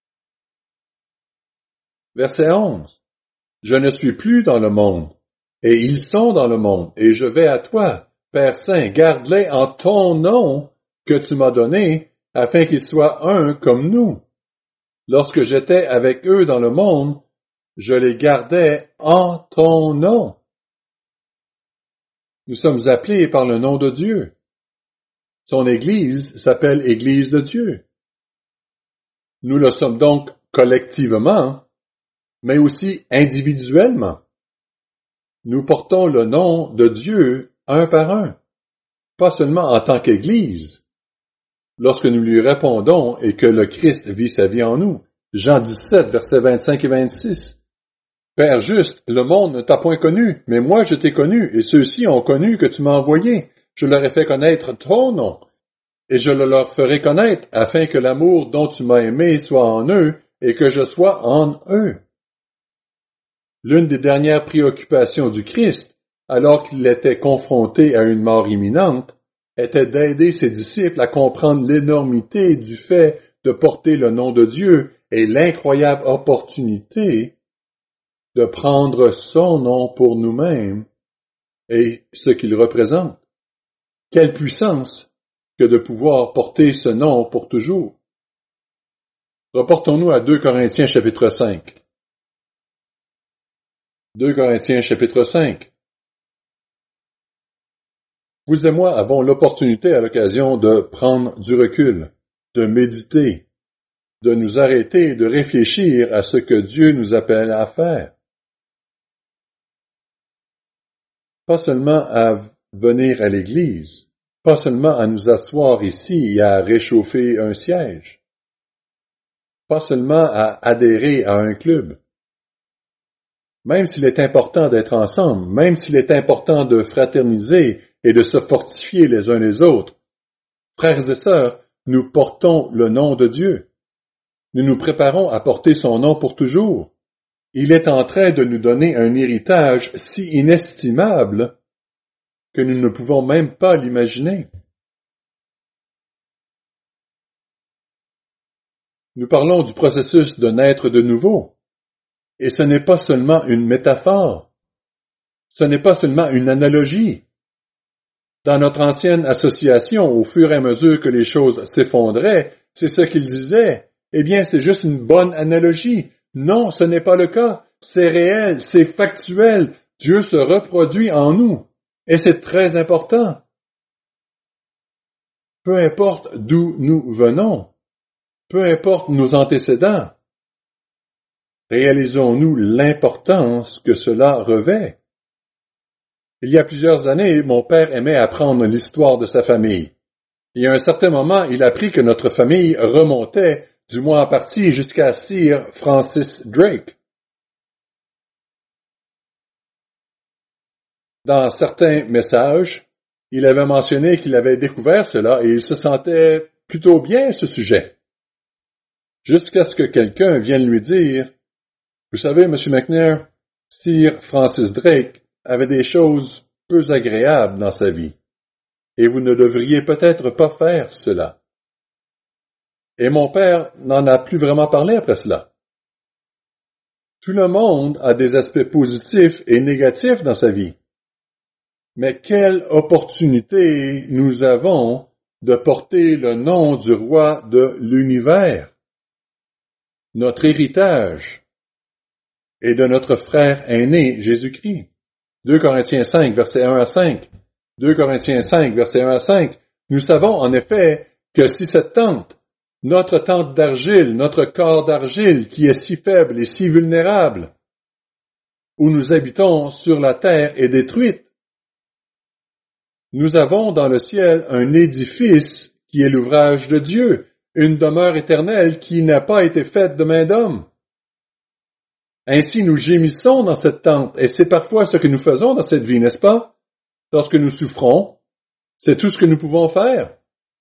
Verset 11. « Je ne suis plus dans le monde, et ils sont dans le monde, et je vais à toi. Père Saint, garde-les en ton nom que tu m'as donné, afin qu'ils soient un comme nous. Lorsque j'étais avec eux dans le monde, je les gardais en ton nom. » Nous sommes appelés par le nom de Dieu. Son Église s'appelle Église de Dieu. Nous le sommes donc collectivement, mais aussi individuellement. Nous portons le nom de Dieu un par un, pas seulement en tant qu'Église, lorsque nous lui répondons et que le Christ vit sa vie en nous. Jean 17, versets 25 et 26. Père juste, le monde ne t'a point connu, mais moi je t'ai connu, et ceux-ci ont connu que tu m'as envoyé. Je leur ai fait connaître ton nom, et je le leur ferai connaître, afin que l'amour dont tu m'as aimé soit en eux, et que je sois en eux. L'une des dernières préoccupations du Christ, alors qu'il était confronté à une mort imminente, était d'aider ses disciples à comprendre l'énormité du fait de porter le nom de Dieu et l'incroyable opportunité de prendre son nom pour nous-mêmes et ce qu'il représente. Quelle puissance que de pouvoir porter ce nom pour toujours. Reportons-nous à 2 Corinthiens chapitre 5. 2 Corinthiens chapitre 5. Vous et moi avons l'opportunité à l'occasion de prendre du recul, de méditer, de nous arrêter et de réfléchir à ce que Dieu nous appelle à faire. Pas seulement à venir à l'Église, pas seulement à nous asseoir ici et à réchauffer un siège, pas seulement à adhérer à un club. Même s'il est important d'être ensemble, même s'il est important de fraterniser et de se fortifier les uns les autres, frères et sœurs, nous portons le nom de Dieu. Nous nous préparons à porter son nom pour toujours. Il est en train de nous donner un héritage si inestimable que nous ne pouvons même pas l'imaginer. Nous parlons du processus de naître de nouveau. Et ce n'est pas seulement une métaphore. Ce n'est pas seulement une analogie. Dans notre ancienne association, au fur et à mesure que les choses s'effondraient, c'est ce qu'il disait. Eh bien, c'est juste une bonne analogie. Non, ce n'est pas le cas. C'est réel, c'est factuel. Dieu se reproduit en nous. Et c'est très important. Peu importe d'où nous venons, peu importe nos antécédents, réalisons-nous l'importance que cela revêt. Il y a plusieurs années, mon père aimait apprendre l'histoire de sa famille. Et à un certain moment, il apprit que notre famille remontait, du moins en partie, jusqu'à Sir Francis Drake. Dans certains messages, il avait mentionné qu'il avait découvert cela et il se sentait plutôt bien à ce sujet. Jusqu'à ce que quelqu'un vienne lui dire « Vous savez, M. McNair, Sir Francis Drake avait des choses peu agréables dans sa vie, et vous ne devriez peut-être pas faire cela. » Et mon père n'en a plus vraiment parlé après cela. Tout le monde a des aspects positifs et négatifs dans sa vie. Mais quelle opportunité nous avons de porter le nom du roi de l'univers, notre héritage, et de notre frère aîné, Jésus-Christ. 2 Corinthiens 5, versets 1 à 5. 2 Corinthiens 5, versets 1 à 5. Nous savons en effet que si cette tente, notre tente d'argile, notre corps d'argile qui est si faible et si vulnérable, où nous habitons sur la terre est détruite, Nous avons dans le ciel un édifice qui est l'ouvrage de Dieu, une demeure éternelle qui n'a pas été faite de main d'homme. Ainsi nous gémissons dans cette tente, et c'est parfois ce que nous faisons dans cette vie, n'est-ce pas? Lorsque nous souffrons, c'est tout ce que nous pouvons faire.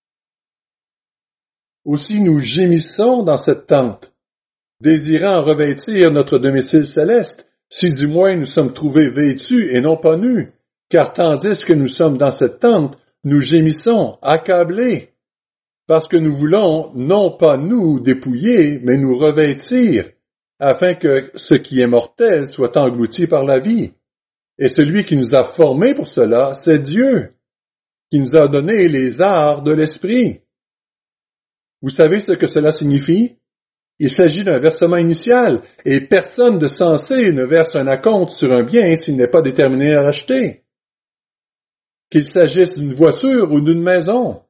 Aussi nous gémissons dans cette tente, désirant revêtir notre domicile céleste, si du moins nous sommes trouvés vêtus et non pas nus, car tandis que nous sommes dans cette tente, nous gémissons, accablés, parce que nous voulons non pas nous dépouiller, mais nous revêtir, afin que ce qui est mortel soit englouti par la vie. Et celui qui nous a formés pour cela, c'est Dieu, qui nous a donné les arts de l'esprit. Vous savez ce que cela signifie? Il s'agit d'un versement initial, et personne de sensé ne verse un acompte sur un bien s'il n'est pas déterminé à l'acheter. Qu'il s'agisse d'une voiture ou d'une maison.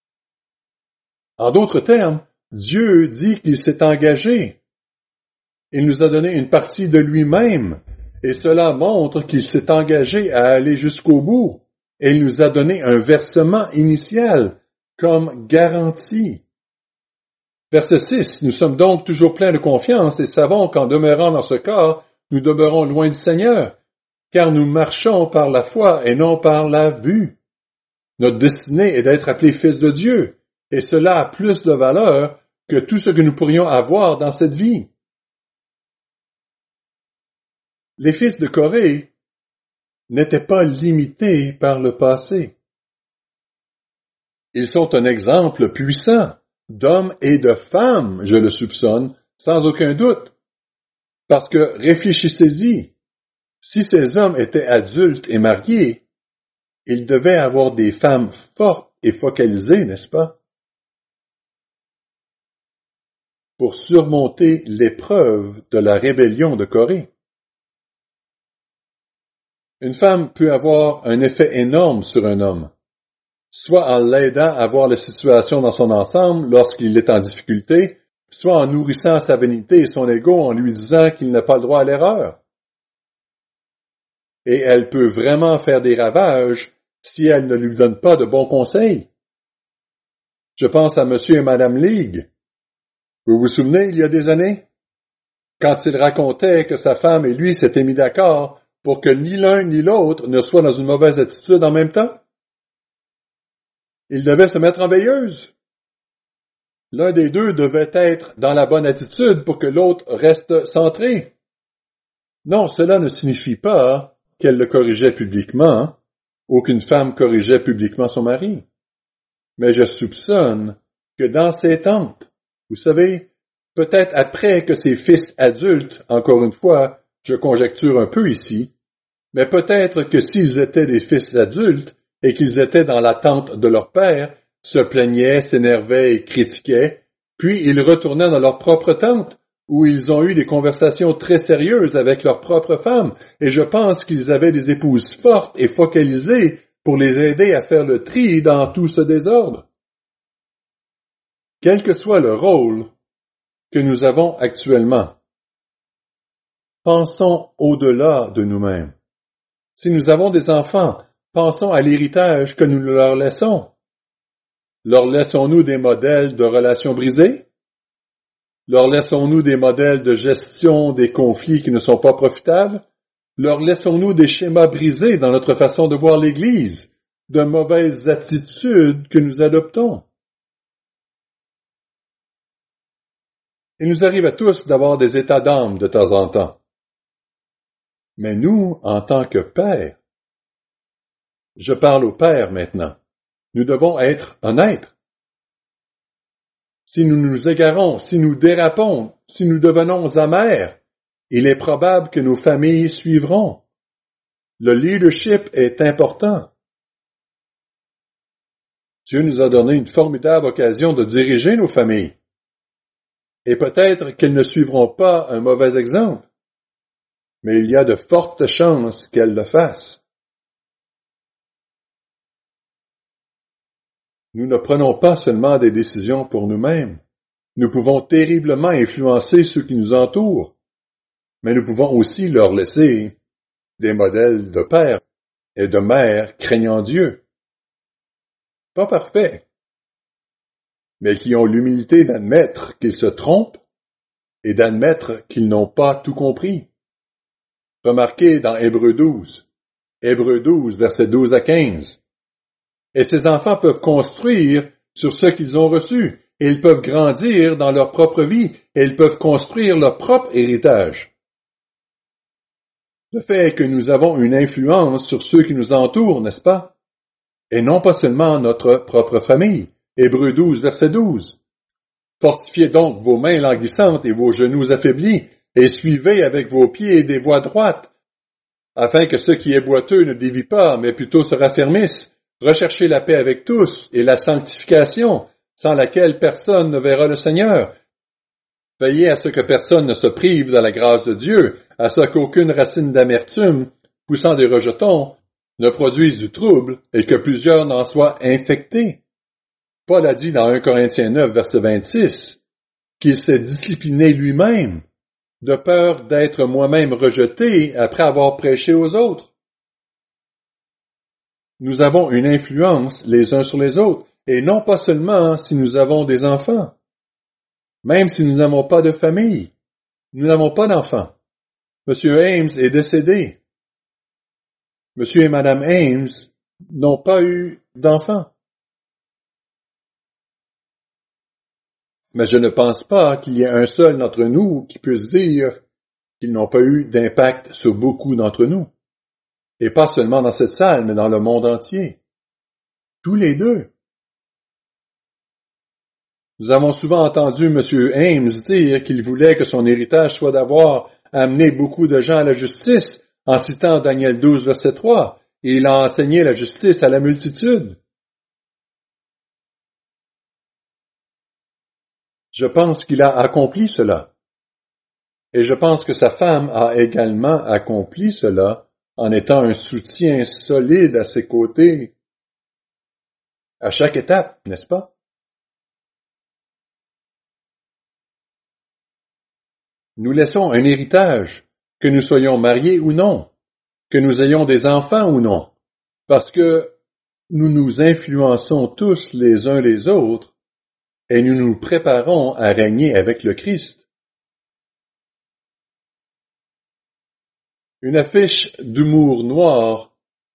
En d'autres termes, Dieu dit qu'il s'est engagé. Il nous a donné une partie de lui-même, et cela montre qu'il s'est engagé à aller jusqu'au bout, et il nous a donné un versement initial comme garantie. Verset 6, nous sommes donc toujours pleins de confiance et savons qu'en demeurant dans ce corps, nous demeurons loin du Seigneur, car nous marchons par la foi et non par la vue. Notre destinée est d'être appelés fils de Dieu, et cela a plus de valeur que tout ce que nous pourrions avoir dans cette vie. Les fils de Corée n'étaient pas limités par le passé. Ils sont un exemple puissant d'hommes et de femmes, je le soupçonne, sans aucun doute. Parce que, réfléchissez-y, si ces hommes étaient adultes et mariés, ils devaient avoir des femmes fortes et focalisées, n'est-ce pas? Pour surmonter l'épreuve de la rébellion de Corée. Une femme peut avoir un effet énorme sur un homme, soit en l'aidant à voir la situation dans son ensemble lorsqu'il est en difficulté, soit en nourrissant sa vanité et son ego en lui disant qu'il n'a pas le droit à l'erreur. Et elle peut vraiment faire des ravages si elle ne lui donne pas de bons conseils. Je pense à Monsieur et Madame League. Vous vous souvenez, il y a des années? Quand il racontait que sa femme et lui s'étaient mis d'accord pour que ni l'un ni l'autre ne soit dans une mauvaise attitude en même temps? Ils devaient se mettre en veilleuse. L'un des deux devait être dans la bonne attitude pour que l'autre reste centré. Non, cela ne signifie pas qu'elle le corrigeait publiquement, ou qu'une femme corrigeait publiquement son mari. Mais je soupçonne que dans ces tentes, vous savez, peut-être après que ses fils adultes, encore une fois, je conjecture un peu ici, mais peut-être que s'ils étaient des fils adultes et qu'ils étaient dans l'attente de leur père, se plaignaient, s'énervaient et critiquaient, puis ils retournaient dans leur propre tente, où ils ont eu des conversations très sérieuses avec leurs propres femmes, et je pense qu'ils avaient des épouses fortes et focalisées pour les aider à faire le tri dans tout ce désordre. Quel que soit le rôle que nous avons actuellement, pensons au-delà de nous-mêmes. Si nous avons des enfants, pensons à l'héritage que nous leur laissons. Leur laissons-nous des modèles de relations brisées? Leur laissons-nous des modèles de gestion des conflits qui ne sont pas profitables? Leur laissons-nous des schémas brisés dans notre façon de voir l'Église, de mauvaises attitudes que nous adoptons? Il nous arrive à tous d'avoir des états d'âme de temps en temps. Mais nous, en tant que pères, je parle aux pères maintenant, nous devons être honnêtes. Si nous nous égarons, si nous dérapons, si nous devenons amers, il est probable que nos familles suivront. Le leadership est important. Dieu nous a donné une formidable occasion de diriger nos familles. Et peut-être qu'elles ne suivront pas un mauvais exemple, mais il y a de fortes chances qu'elles le fassent. Nous ne prenons pas seulement des décisions pour nous-mêmes. Nous pouvons terriblement influencer ceux qui nous entourent, mais nous pouvons aussi leur laisser des modèles de pères et de mères craignant Dieu. pas parfaits, mais qui ont l'humilité d'admettre qu'ils se trompent et d'admettre qu'ils n'ont pas tout compris. Remarquez dans Hébreux 12, versets 12 à 15. Et ces enfants peuvent construire sur ce qu'ils ont reçu, et ils peuvent grandir dans leur propre vie, et ils peuvent construire leur propre héritage. Le fait est que nous avons une influence sur ceux qui nous entourent, n'est-ce pas? Et non pas seulement notre propre famille. Hébreux 12, verset 12. Fortifiez donc vos mains languissantes et vos genoux affaiblis, et suivez avec vos pieds des voies droites, afin que ce qui est boiteux ne dévie pas, mais plutôt se raffermisse. Recherchez la paix avec tous et la sanctification, sans laquelle personne ne verra le Seigneur. Veillez à ce que personne ne se prive de la grâce de Dieu, à ce qu'aucune racine d'amertume, poussant des rejetons, ne produise du trouble et que plusieurs n'en soient infectés. Paul a dit dans 1 Corinthiens 9, verset 26, qu'il s'est discipliné lui-même, de peur d'être moi-même rejeté après avoir prêché aux autres. Nous avons une influence les uns sur les autres, et non pas seulement si nous avons des enfants. Même si nous n'avons pas de famille, nous n'avons pas d'enfants. Monsieur Ames est décédé. Monsieur et Madame Ames n'ont pas eu d'enfants. Mais je ne pense pas qu'il y ait un seul d'entre nous qui puisse dire qu'ils n'ont pas eu d'impact sur beaucoup d'entre nous. Et pas seulement dans cette salle, mais dans le monde entier. Tous les deux. Nous avons souvent entendu M. Ames dire qu'il voulait que son héritage soit d'avoir amené beaucoup de gens à la justice en citant Daniel 12, verset 3, et il a enseigné la justice à la multitude. Je pense qu'il a accompli cela. Et je pense que sa femme a également accompli cela en étant un soutien solide à ses côtés à chaque étape, n'est-ce pas? Nous laissons un héritage, que nous soyons mariés ou non, que nous ayons des enfants ou non, parce que nous nous influençons tous les uns les autres et nous nous préparons à régner avec le Christ. Une affiche d'humour noir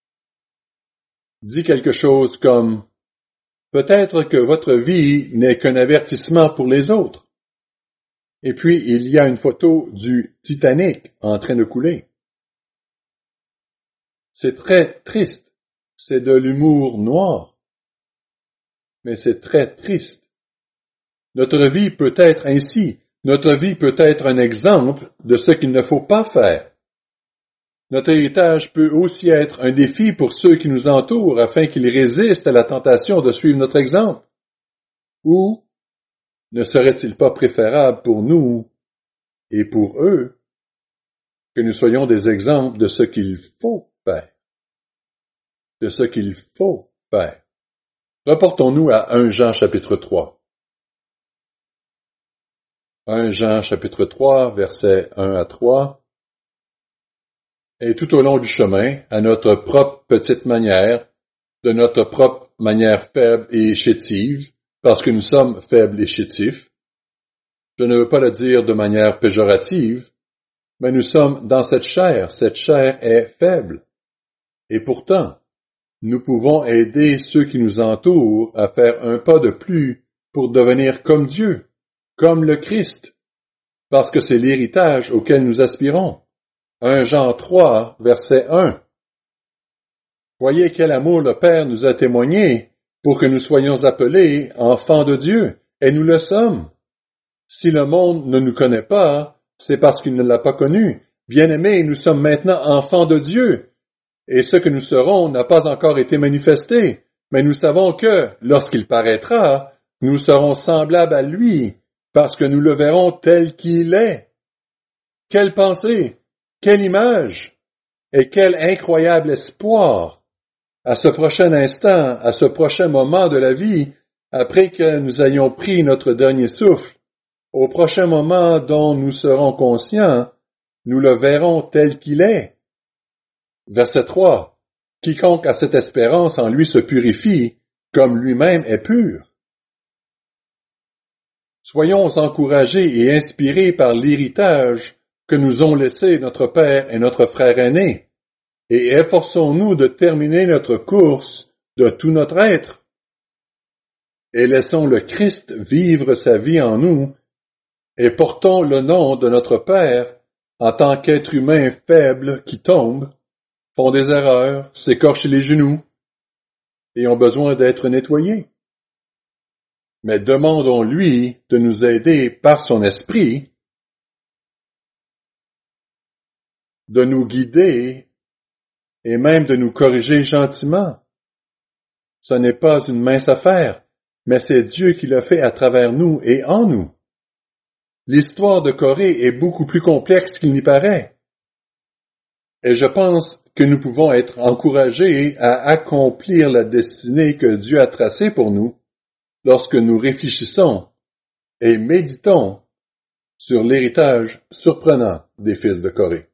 dit quelque chose comme « Peut-être que votre vie n'est qu'un avertissement pour les autres. » Et puis, il y a une photo du Titanic en train de couler. C'est très triste. C'est de l'humour noir. Mais c'est très triste. Notre vie peut être ainsi. Notre vie peut être un exemple de ce qu'il ne faut pas faire. Notre héritage peut aussi être un défi pour ceux qui nous entourent afin qu'ils résistent à la tentation de suivre notre exemple. Ou ne serait-il pas préférable pour nous et pour eux que nous soyons des exemples de ce qu'il faut faire? De ce qu'il faut faire. Reportons-nous à 1 Jean chapitre 3. 1 Jean chapitre 3, versets 1 à 3. Et tout au long du chemin, à notre propre petite manière, de notre propre manière faible et chétive, parce que nous sommes faibles et chétifs, je ne veux pas le dire de manière péjorative, mais nous sommes dans cette chair est faible. Et pourtant, nous pouvons aider ceux qui nous entourent à faire un pas de plus pour devenir comme Dieu, comme le Christ, parce que c'est l'héritage auquel nous aspirons. 1 Jean 3, verset 1. Voyez quel amour le Père nous a témoigné pour que nous soyons appelés enfants de Dieu, et nous le sommes. Si le monde ne nous connaît pas, c'est parce qu'il ne l'a pas connu. Bien-aimés, nous sommes maintenant enfants de Dieu, et ce que nous serons n'a pas encore été manifesté, mais nous savons que, lorsqu'il paraîtra, nous serons semblables à lui, parce que nous le verrons tel qu'il est. Quelle pensée! Quelle image! Et quel incroyable espoir! À ce prochain instant, à ce prochain moment de la vie, après que nous ayons pris notre dernier souffle, au prochain moment dont nous serons conscients, nous le verrons tel qu'il est. Verset 3. Quiconque a cette espérance en lui se purifie, comme lui-même est pur. Soyons encouragés et inspirés par l'héritage que nous ont laissé notre père et notre frère aîné, et efforçons-nous de terminer notre course de tout notre être. Et laissons le Christ vivre sa vie en nous, et portons le nom de notre Père en tant qu'être humain faible qui tombe, font des erreurs, s'écorchent les genoux, et ont besoin d'être nettoyés. Mais demandons-lui de nous aider par son esprit, de nous guider et même de nous corriger gentiment. Ce n'est pas une mince affaire, mais c'est Dieu qui le fait à travers nous et en nous. L'histoire de Corée est beaucoup plus complexe qu'il n'y paraît. Et je pense que nous pouvons être encouragés à accomplir la destinée que Dieu a tracée pour nous lorsque nous réfléchissons et méditons sur l'héritage surprenant des fils de Corée.